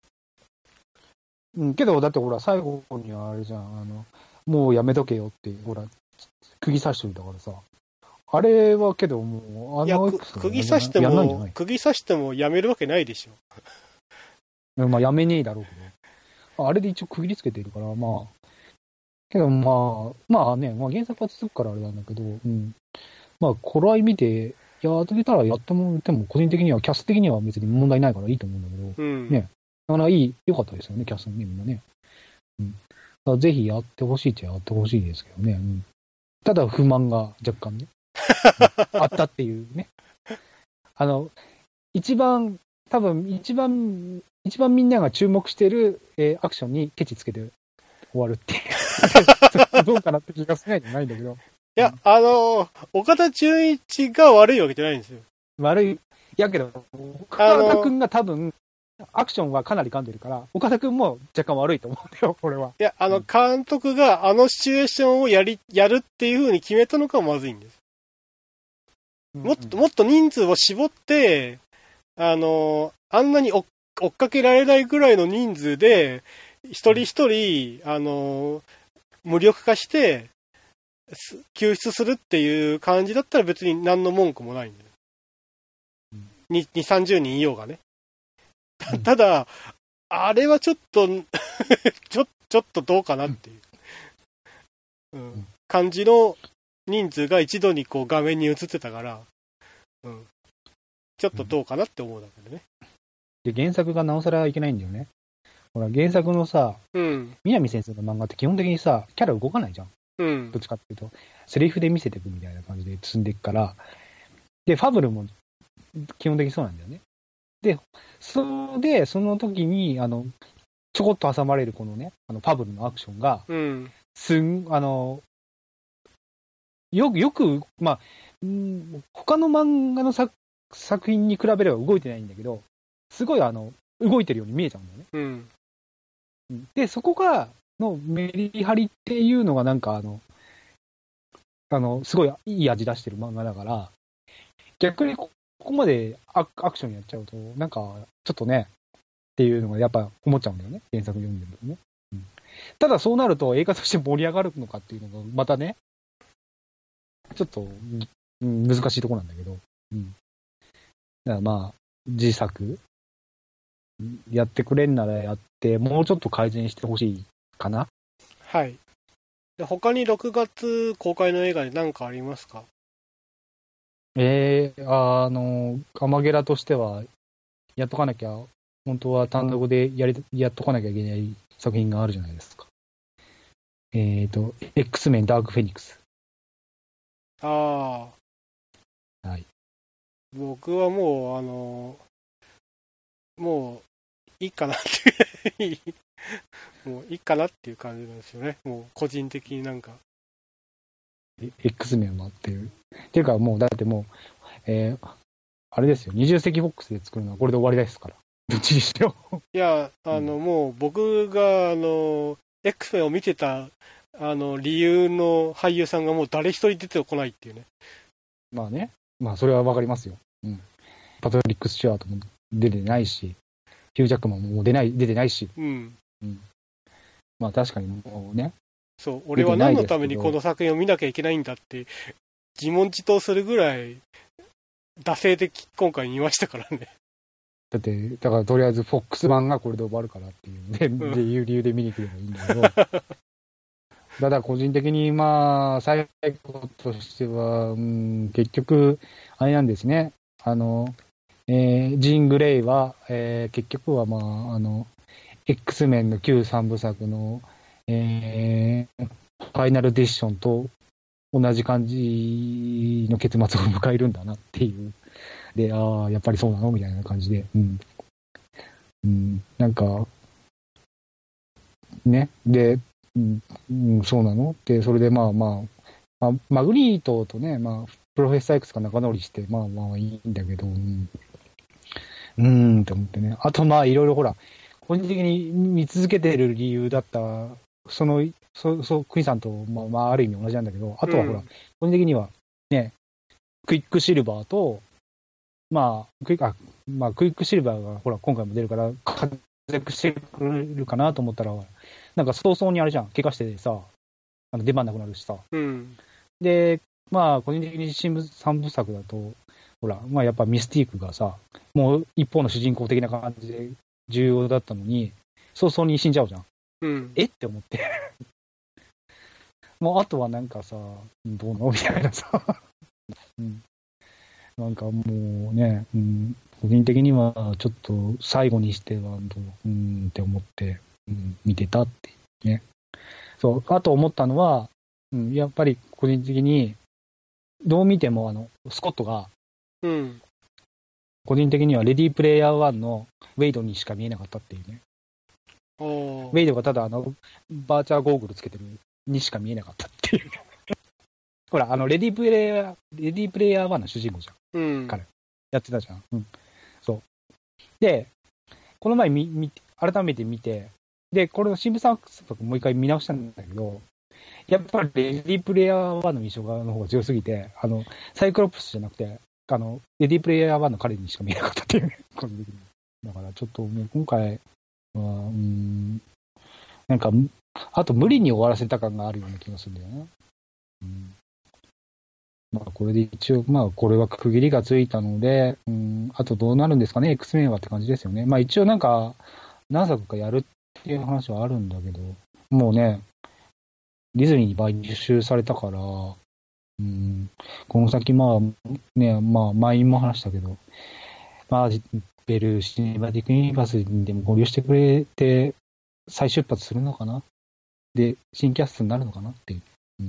うん、けど、だってほら、最後にはあれじゃん、あの、もうやめとけよって、ほら、釘刺してるだからさ。あれはけどもう、あのエピソード、 釘刺しても、釘刺してもやめるわけないでしょ。まあ、やめねえだろうけど。あれで一応区切りつけてるから、まあ、けどまあ、まあね、まあ原作は続くからあれなんだけど、うん。まあ、頃合い見て、やってたらやっても、でも個人的には、キャスト的には別に問題ないからいいと思うんだけど、うん、ね。だからいい、良かったですよね、キャストね、みんなね。うん。だからぜひやってほしいっちゃやってほしいですけどね。うん。ただ不満が若干ね、うん、あったっていうね。あの、一番、多分一番、一番みんなが注目してる、えー、アクションにケチつけて終わるっていう。どうかなって気がしないじゃないんだけど。 いや、あのー、岡田准一が悪いわけじゃないんですよ。 悪い。やけど、岡田くんが多分、アクションはかなり噛んでるから、岡田くんも若干悪いと思うんだよ、これは。 いや、あの、監督があのシチュエーションをやり、やるっていう風に決めたのがまずいんです。もっと、もっと人数を絞って、あの、あんなに追っかけられないぐらいの人数で、一人一人、あの、無力化して、救出するっていう感じだったら別に何の文句もないんだよ。に、に、さんじゅうにんいようがね。ただ、あれはちょっとちょ、ちょっとどうかなっていう、うん、感じの人数が一度にこう画面に映ってたから、うん、ちょっとどうかなって思うだけでね。 で、原作がなおさらいけないんだよね。ほら、原作のさ、うん、南先生の漫画って基本的にさ、キャラ動かないじゃん。うん、どっちかっていうと、セリフで見せていくみたいな感じで進んでいくから、で、ファブルも基本的にそうなんだよね。で、それで、その時に、あの、ちょこっと挟まれるこのね、あの、ファブルのアクションが、うん、すん、あの、よく、よく、まあ、うん、他の漫画の作作品に比べれば動いてないんだけど、すごいあの、動いてるように見えちゃうんだよね。うん、で、そこが、のメリハリっていうのがなんかあの、あの、すごいいい味出してる漫画だから、逆にここまでアクションやっちゃうと、なんか、ちょっとね、っていうのがやっぱ思っちゃうんだよね。原作読んでるとね。うん、ただそうなると映画として盛り上がるのかっていうのが、またね、ちょっと、うん、難しいところなんだけど。うん。だからまあ、自作やってくれんならやって、もうちょっと改善してほしいかな。 はい。で他にろくがつ公開の映画で何かありますか？ ええー、あの、アマゲラとしては、やっとかなきゃ、本当は単独でやり、やっとかなきゃいけない作品があるじゃないですか。えっ、ー、と、X メンダークフェニックス。 ああ。はい。 僕はもう、あの、もう、いいかなっていう、もういいかなっていう感じなんですよね。もう、個人的になんか。 X メンはっていう。っていうか、もう、だってもう、えー、あれですよ、にじゅう世紀ボックスで作るのはこれで終わりですから。どっちにしろ。 いや、あの、うん、もう僕が、あの、X メンを見てた、あの、理由の俳優さんがもう誰一人出てこないっていうね。 まあね。まあ、それはわかりますよ。うん。パトリック・スチュワートも出てないし、ヒュージャックマンも出ない、出てないし。うん。うん。まあ、確かにもうね。 そう、俺は何のためにこの作品を見なきゃいけないんだって、自問自答するぐらい、惰性で今回見ましたからね。 だって、だからとりあえずフォックス版がこれで終わるからっていうで、うん、でいう理由で見に来ればいいんだけど。ただ個人的にまあ、最後としては、うん、結局、あれなんですね。あの、えー、ジーン・グレイは、えー、結局はまあ、あの、X メンの旧三部作の、えー、ファイナルディッションと同じ感じの結末を迎えるんだなっていう。で、ああ、やっぱりそうなのみたいな感じで。うん。うん、なんか、ね。で、うん、うん、そうなのって、それでまあまあ、まあ、マグニートとね、まあ、プロフェッサー X が仲直りして、まあまあいいんだけど、うん、うーんって思ってね。あとまあいろいろほら、個人的に見続けてる理由だった、その、そそう、クイーンさんと、まあ、まあ、ある意味同じなんだけど、あとはほら、うん、個人的には、ね、クイックシルバーと、まあ、クイック、あ、まあ、クイックシルバーが、ほら、今回も出るから、活躍してくれるかなと思ったら、なんか早々にあれじゃん、怪我してさ、あの出番なくなるしさ。 うん、 で、まあ、個人的に新部三部作だと、ほら、まあ、やっぱミスティークがさ、もう一方の主人公的な感じで重要だったのに、早々に死んじゃうじゃん。 うん、 えって思って。もうあとはなんかさ、どうなのみたいなさ、うん。なんかもうね、うん、個人的にはちょっと最後にしてはどう、うんって思って、うん、見てたってね。そう、あと思ったのは、うん、やっぱり個人的に、どう見てもあの、スコットが、 うん、 個人的にはレディープレイヤーワンのウェイドにしか見えなかったっていうね。 おウェイドがただあの、バーチャーゴーグルつけてるにしか見えなかったっていう。ほら、あの、レディープレイヤー、レディープレイヤーワンの主人公じゃん。 うん。 彼。やってたじゃん。うん。そう。で、この前み、み、改めて見て、で、これの新聞さんもう一回見直したんだけど、やっぱりレディープレイヤーワンの印象がの方が強すぎて、あの、サイクロプスじゃなくて、あの、レディープレイヤーワンの彼にしか見えなかったっていうね。個人的に。だからちょっともう今回は、うん、なんか、あと無理に終わらせた感があるような気がするんだよな。うん、まあこれで一応、まあこれは区切りがついたので、うん、あとどうなるんですかね、X メンはって感じですよね。まあ一応なんか、何作かやるっていう話はあるんだけど、もうね、ディズニーに買収されたから、うん、この先まあね、まあ前にも話したけど、まあベルシネマティックユニバースにでも合流してくれて、再出発するのかなで、新キャストになるのかなっていう。うん、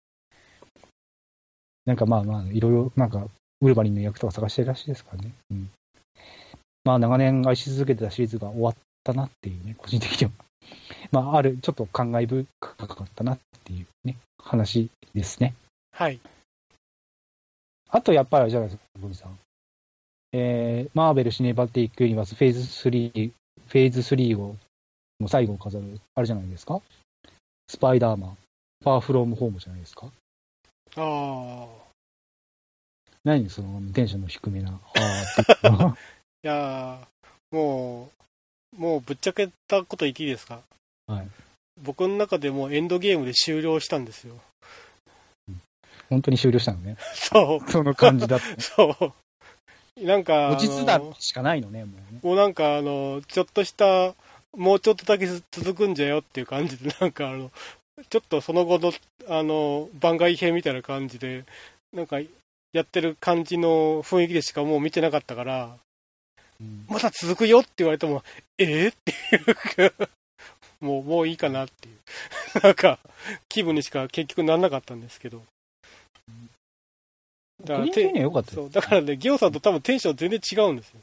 なんかまあまあ、いろいろ、なんか、ウルヴァリンの役とか探してるらしいですからね。うん、まあ、長年愛し続けてたシリーズが終わったなっていうね、個人的には。まあ、ある、ちょっと感慨深かったなっていうね、話ですね。 はい。 あと、やっぱりあれじゃないですか、ゴミさん。えー、マーベル・シネマティック・ユニバースフェーズスリー、フェーズスリーを、の最後を飾る、あれじゃないですか。スパイダーマン、ファーフロムホームじゃないですか。 ああ。 何そのテンションの低めな。あいやー、もう、もうぶっちゃけたこと言っていいですか。 はい。 僕の中でもうエンドゲームで終了したんですよ。 うん、本当に終了したのね。 そう。 その感じだった、ね。 そう。なんか、 後日談しかないのね、もうね。 もうなんか、あの、ちょっとした、もうちょっとだけ続くんじゃよっていう感じで、なんかあの、ちょっとその後の、あの、番外編みたいな感じで、なんか、やってる感じの雰囲気でしかもう見てなかったから、うん、まだ続くよって言われても、えー、っていう、もう、もういいかなっていう、なんか、気分にしか結局ならなかったんですけど。 だからて良かったそうだからね、ギオさんと多分テンション全然違うんですよ。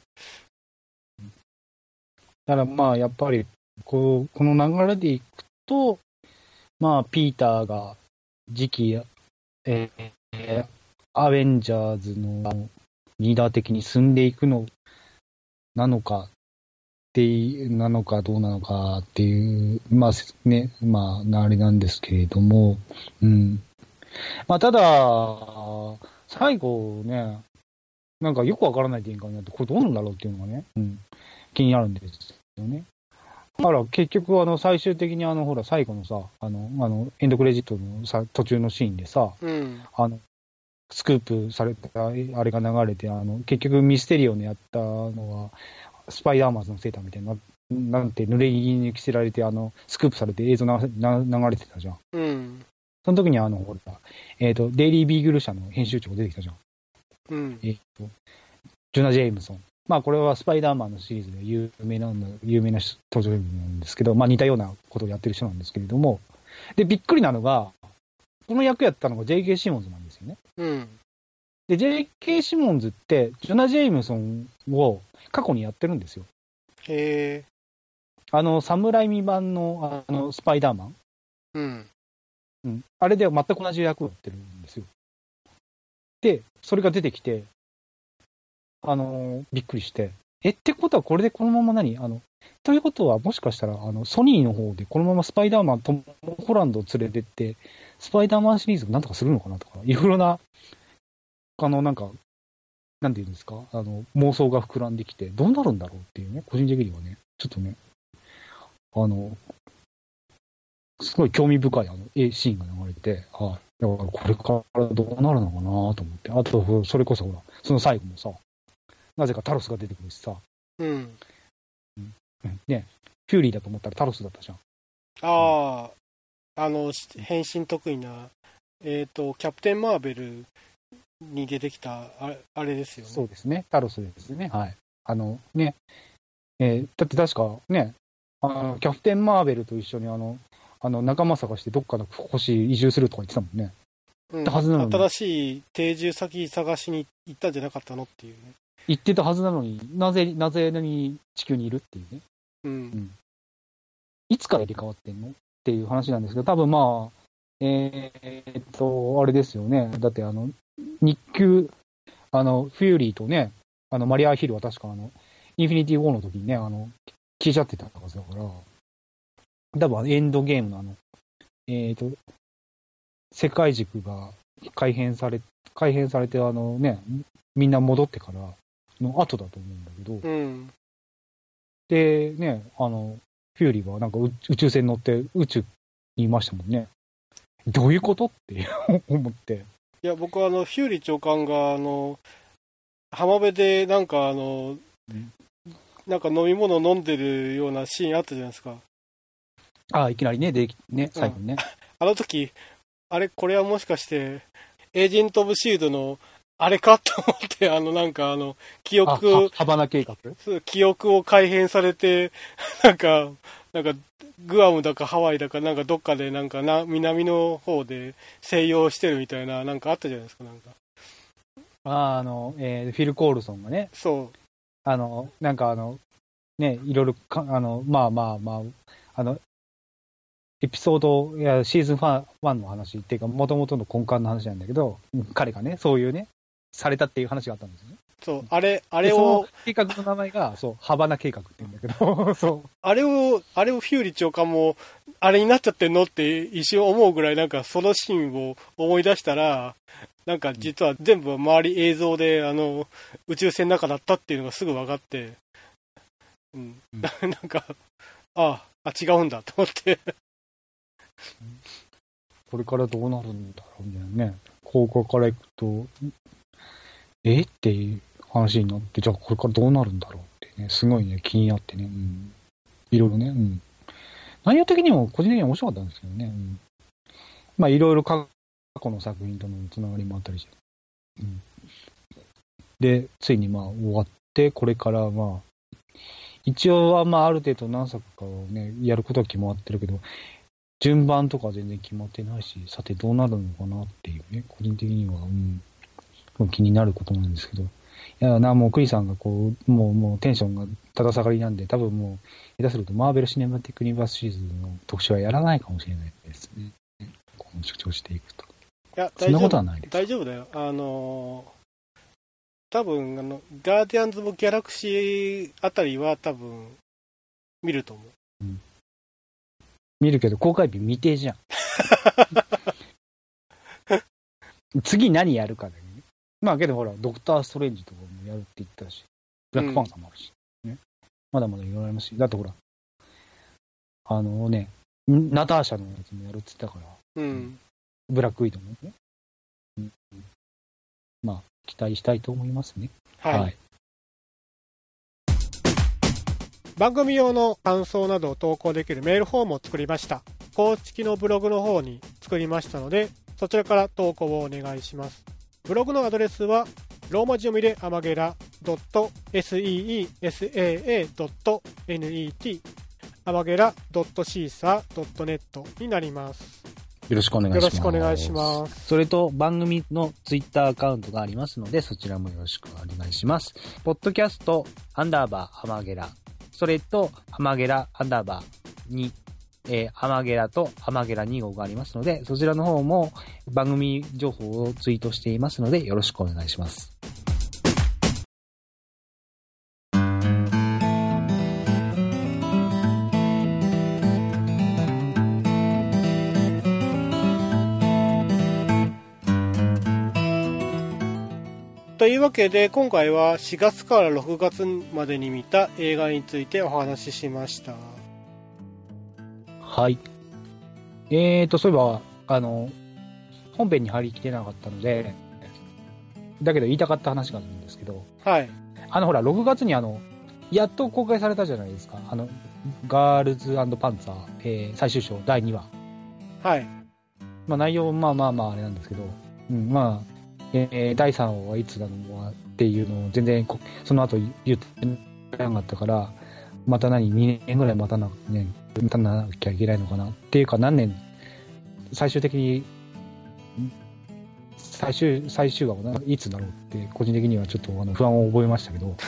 だからまあ、やっぱりこう、この流れでいくと、まあ、ピーターが次期、えー、アベンジャーズのリーダー的に進んでいくのなのかっていう、なのかどうなのかっていう、まあね、まあ、あれなんですけれども、うん。まあ、ただ、最後ね、なんかよくわからない展開になって、これどうなんだろうっていうのがね、うん、気になるんですよね。だから結局、あの、最終的にあの、ほら、最後のさ、あの、あの、エンドクレジットのさ、途中のシーンでさ、 うん、 あの、スクープされた、あれが流れて、あの、結局ミステリオのやったのは、スパイダーマンズのセーターみたいな、なんて濡れ衣に着せられて、あの、スクープされて映像なな流れてたじゃん。 うん。 その時にあの、ほら、えっ、ー、と、デイリー・ビーグル社の編集長が出てきたじゃん。 うん。 えっ、ー、と、ジョナ・ジェームソン。まあ、これはスパイダーマンのシリーズで有名な、有名な登場人物なんですけど、まあ似たようなことをやってる人なんですけれども、で、びっくりなのが、 この役やったのが ジェイケー シモンズなんですよね。 うん。 で、ジェイケー シモンズって、ジョナ・ジェイムソンを過去にやってるんですよ。 へえ。 あの、サムライミ版の、あの、スパイダーマン。 うん。 うん。あれでは全く同じ役をやってるんですよ。で、それが出てきて、あのー、びっくりして、え、ってことはこれでこのまま何あの、ということはもしかしたら、あの、ソニーの方でこのままスパイダーマン、トム・ホランドを連れてって、スパイダーマンシリーズなんとかするのかなとか、いろいろな、あの、なんか、なんていうんですか、あの、妄想が膨らんできて、どうなるんだろうっていうね、個人的にはね、ちょっとね、あの、すごい興味深いあの、絵シーンが流れて、はい。だからこれからどうなるのかなと思って。あと、それこそほら、その最後もさ、なぜかタロスが出てくるしさ。 うん。 うん、ね、フューリーだと思ったらタロスだったじゃん。 ああ、あの、変身得意な、えっ、ー、と、キャプテン・マーベルに出てきた、あれ、あれですよね。 そうですね、タロスですね。はい。あの、ね、えー、だって確かね、あの、キャプテン・マーベルと一緒にあの、あの、仲間探してどっかの星移住するとか言ってたもんね。 うん、はずなのに新しい定住先探しに行ったんじゃなかったのっていうね。 言ってたはずなのに、なぜ、なぜに地球にいるっていうね。 うん。うん、 いつから入れ替わってんのっていう話なんですけど、多分まあ、えー、っと、あれですよね。だってあの、日給、あの、フューリーとね、あの、マリア・ヒルは確かあの、インフィニティ・ウォーの時にね、あの、消えちゃってたはずだから、多分エンドゲームのあの、えー、っと、世界軸が改変され、改変されて、あのね、みんな戻ってからの後だと思うんだけど、 うん、 で、ね、あの、フューリーはなんか宇宙船乗って宇宙にいましたもんね。どういうことって思って。 いや、僕はあの、フューリー長官が、あの、浜辺でなんかあの、うん、なんか飲み物飲んでるようなシーンあったじゃないですか。 ああ、いきなりね、でね、最後にね。 うん、あの時、あれ、これはもしかして、エージェント・オブ・シールドの、あれかと思って、あの、なんかあの、記憶、 ハバナ計画記憶を改変されて、なんか、なんか、グアムだかハワイだか、なんかどっかで、なんかな、南の方で静養してるみたいな、なんかあったじゃないですか、なんか。 ああ、あの、えー、フィル・コールソンがね。 そう。 あの、なんかあの、ね、いろいろか、あの、まあまあまあ、あの、エピソード、いや、シーズンワンの話っていうか、もともとの根幹の話なんだけど、彼がね、そういうね、されたっていう話があったんですよね。 そう、あれ、あれを。 計画の名前が、そう、ハバナ計画って言うんだけど、そう。 あれを、あれをフューリー長官も、あれになっちゃってんのって一瞬思うぐらい、なんかそのシーンを思い出したら、なんか実は全部周り映像で、あの、宇宙船の中だったっていうのがすぐ分かって、うん。うん、なんか、ああ、違うんだと思って。 これからどうなるんだろうみたいなね。ここから行くと、えっていう話になって、じゃあこれからどうなるんだろうってね、すごいね、気になってね、うん。いろいろね、うん。内容的にも個人的には面白かったんですけどね、うん。まあいろいろ過去の作品とのつながりもあったりして。うん。で、ついにまあ終わって、これからまあ、一応はまあある程度何作かをね、やることは決まってるけど、順番とか全然決まってないし、さてどうなるのかなっていうね、個人的には、うん、気になることなんですけど。いやな、もうクリさんがこう、もう、もうテンションがただ下がりなんで、多分もう、下手するとマーベルシネマティックユニバースシリーズの特集はやらないかもしれないですね。この主張していくと。 いや、 そんなことはないです。 大丈夫だよ。あのー、多分、あの、ガーディアンズ・オブ・ギャラクシーあたりは多分、見ると思う。うん、 見るけど、公開日未定じゃん。次何やるかだよね。まあけどほら、ドクター・ストレンジとかもやるって言ったし、ブラックパンサーもあるし、うん、ね。まだまだいろいろありますし、だってほら、あのね、ナターシャのやつもやるって言ったから、 うん、 ブラックウィドウもね、うん。まあ、期待したいと思いますね。 はい。はい、番組用の感想などを投稿できるメールフォームを作りました。公式のブログの方に作りましたので、そちらから投稿をお願いします。ブログのアドレスはローマ字読みでアマゲラ .seesaa.net アマゲラ .シーサー ドットネット になります。 よろしくお願いします。 よろしくお願いします。 それと番組のツイッターアカウントがありますので、そちらもよろしくお願いします。ポッドキャストアンダーバーアマゲラ、それとアマゲラアンダーバーに、えー、アマゲラとアマゲラに号がありますので、そちらの方も番組情報をツイートしていますので、よろしくお願いします。 というわけで今回はしがつからろくがつまでに見た映画についてお話ししました。 はい。えーと、そういえば、あの、本編に入りきてなかったので、だけど言いたかった話があるんですけど、 はい。 あのほら、ろくがつにあの、やっと公開されたじゃないですか。あの、ガールズ&パンツァー、えー、最終章だいにわ。 はい。まあ内容、まあまあまああれなんですけど、うん、まあ、えー、だいさんわはいつなのかっていうのを全然その後言ってなかったから、また何、にねんぐらい待たな、ね、待たなきゃいけないのかなっていうか、何年、最終的に、最終、最終話はいつだろうって、個人的にはちょっとあの不安を覚えましたけど、うん、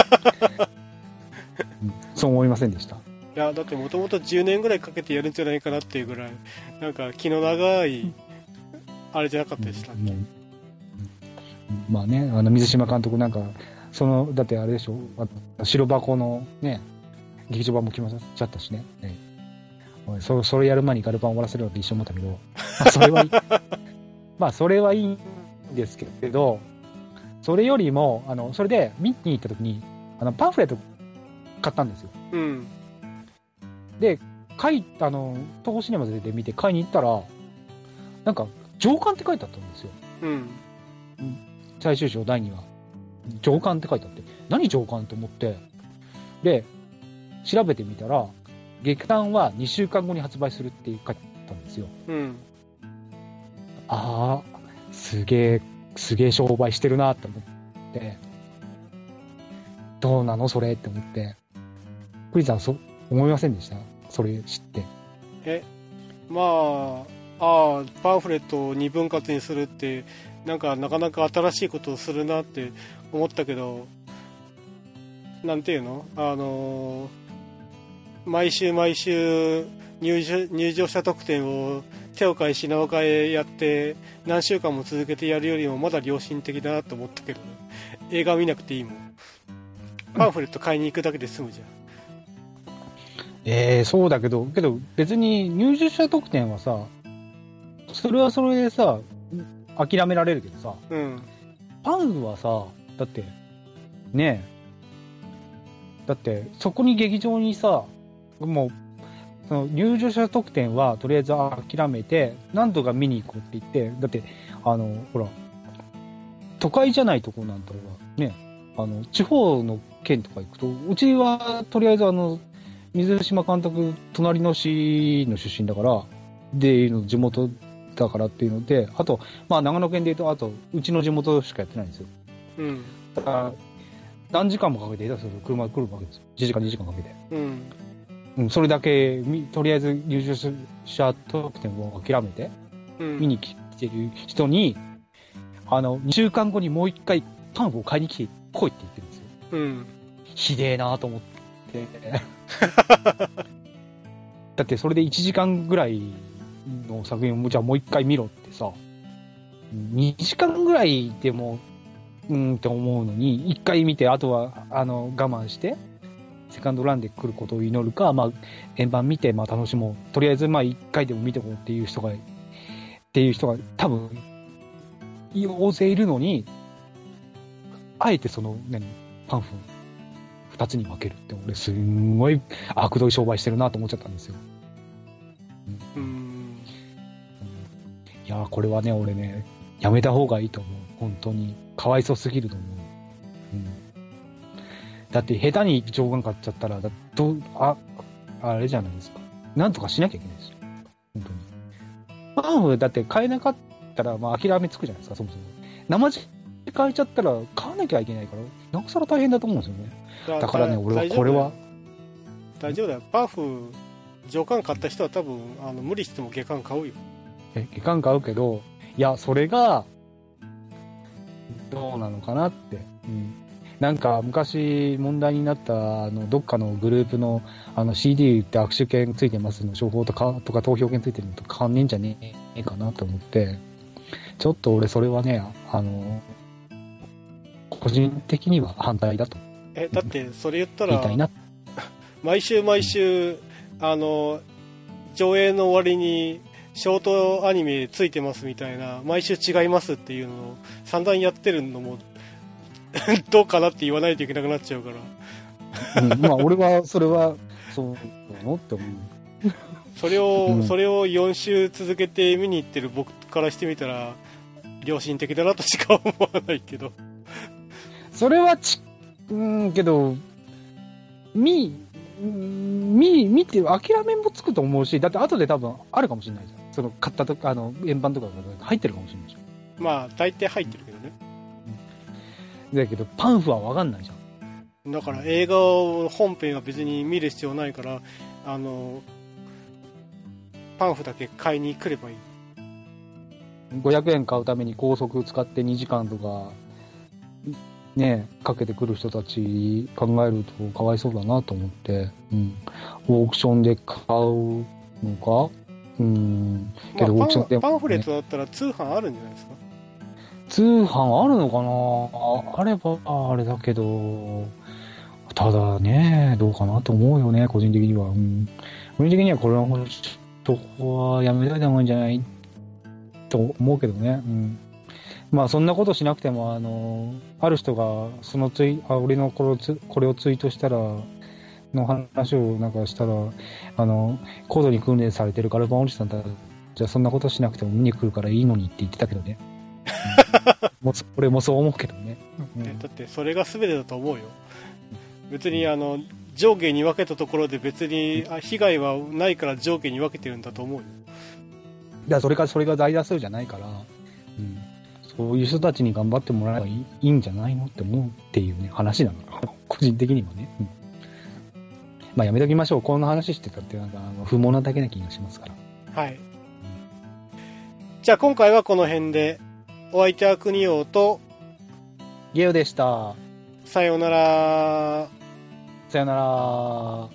そう思いませんでした。 いや、だってもともとじゅうねんぐらいかけてやるんじゃないかなっていうぐらい、なんか気の長い、あれじゃなかったでしたっけ、うん、 まあね、あの水島監督なんか、その、だってあれでしょ、白箱のね、劇場版も決まっちゃったしね。ねそ, それやる前にガルパン終わらせるのと一緒思ったけど、まあ、それはいい。まあ、それはいいんですけど、それよりも、あの、それで見に行った時に、あの、パンフレット買ったんですよ。 うん。 で、買い、あの、東宝シネマズで見て買いに行ったら、なんか、上巻って書いてあったんですよ。 うん。 最終章だいにわ。上巻って書いてあって、何上巻と思って、で、調べてみたら、劇団はにしゅうかんごに発売するって書いてあったんですよ。 うん。 ああ、すげえ、すげえ商売してるなって思って、どうなのそれって思って、クリさん、そう思いませんでした？それ知って。 え、まあ、ああ、パンフレットをにぶん割にするって、なんかなかなか新しいことをするなって思ったけど、なんていうの？あのー、毎週毎週入場、入場者特典を手を変え品を変えやって何週間も続けてやるよりもまだ良心的だなと思ったけど、ね、映画見なくていいもん。パンフレット買いに行くだけで済むじゃん。 えー、そうだけど、けど別に入場者特典はさ、それはそれでさ、諦められるけどさ、 うん、 パンはさ、だって、ねえ、だってそこに劇場にさ、もう、その入場者特典はとりあえず諦めて、何度か見に行こうって言って、だって、あの、ほら、都会じゃないとこなんだろうね、あの、地方の県とか行くと、うちはとりあえずあの、水島監督、隣の市の出身だから、で、地元だからっていうので、あと、まあ長野県で言うと、あと、うちの地元しかやってないんですよ。 うん。 だから、何時間もかけて、下手すると車で来るわけですよ。いちじかん、にじかんかけて。 うん。 うん、それだけ、とりあえず入場者特典を諦めて、見に来てる人に、あの、にしゅうかんごにもう一回パンを買いに来て来いって言ってるんですよ。 うん。ひでえなと思って。だってそれでいちじかんぐらいの作品をじゃあもう一回見ろってさ、にじかんぐらいでも、うんって思うのに、いっかい見て、あとは、あの、我慢して、セカンドランで来ることを祈るか、まあ、円盤見て、まあ、楽しもう。とりあえず、まあ、いっかいでも見てこうっていう人が、っていう人が多分、大勢いるのに、あえてその、ね、パンフ、二つに分けるって、俺、すんごい悪どい商売してるなと思っちゃったんですよ。 うん。うん、 いやー、これはね、俺ね、やめた方がいいと思う。本当に。かわいそうすぎると思う。うん。だって、下手に上眼買っちゃったら、だどう、あ、あれじゃないですか。なんとかしなきゃいけないですよ。本当に。パンフ、だって買えなかったら、まあ、諦めつくじゃないですか、そもそも。生地買えちゃったら、買わなきゃいけないから、なおさら大変だと思うんですよね。だ, だからね、俺はこれは。 大丈夫だよ。パンフ、上巻買った人は多分、あの無理しても下巻買うよ。 月刊買うけど、いや、それが、どうなのかなって。うん、なんか、昔問題になった、あの、どっかのグループの、あの、シーディー って握手券ついてますの、情報とか、とか投票券ついてるのと変わんねえんじゃねえかなと思って、ちょっと俺それはね、あの、個人的には反対だと。 え、だってそれ言ったら、 言いたいな。 毎週毎週、あの、上映の終わりに、ショートアニメついてますみたいな、毎週違いますっていうのを散々やってるのも、どうかなって言わないといけなくなっちゃうから。 うん、まあ俺は、それは、そうなのって思う。 それを、 うん、 それをよん週続けて見に行ってる僕からしてみたら、良心的だなとしか思わないけど。 それはち、うん、けど、み、み、見て諦めもつくと思うし、だって後で多分あるかもしれないじゃん。その買ったとか、あの、円盤とかが入ってるかもしれないじゃん。 まあ、大抵入ってるけどね。 だけど、パンフはわかんないじゃん。だから映画を本編は別に見る必要ないから、あの、パンフだけ買いに来ればいい。 ごひゃくえん買うために高速使ってにじかんとか、ね、かけてくる人たち考えるとかわいそうだなと思って、うん、オークションで買うのか、うん、けどオークションで、ね、 パンフレットだったら通販あるんじゃないですか？ 通販あるのかな？あればあれだけど、ただね、どうかなと思うよね、個人的には。うん、個人的にはこれはとこはやめといた方がいいんじゃないと思うけどね。うん、まあそんなことしなくても、あの、ある人がそのツイ、あ、俺のこれをツ、これをツイートしたら、の話をなんかしたら、あの、高度に訓練されてるガルバンおじさんだ、じゃあそんなことしなくても見に来るからいいのにって言ってたけどね。うん、もう俺もそう思うけどね。 うん、だってそれが全てだと思うよ。別にあの、上下に分けたところで別に被害はないから上下に分けてるんだと思うよ。 いや、それか、それが大多数じゃないから、うん、そういう人たちに頑張ってもらえばいい、いいんじゃないのって思うっていうね、話なの。個人的にもね。うん、まあやめときましょう。こんな話してたってなんか、あの不毛なだけな気がしますから。 はい。うん、じゃあ今回はこの辺で、お相手は国王と、 ゲオでした。 さようなら。 さようなら。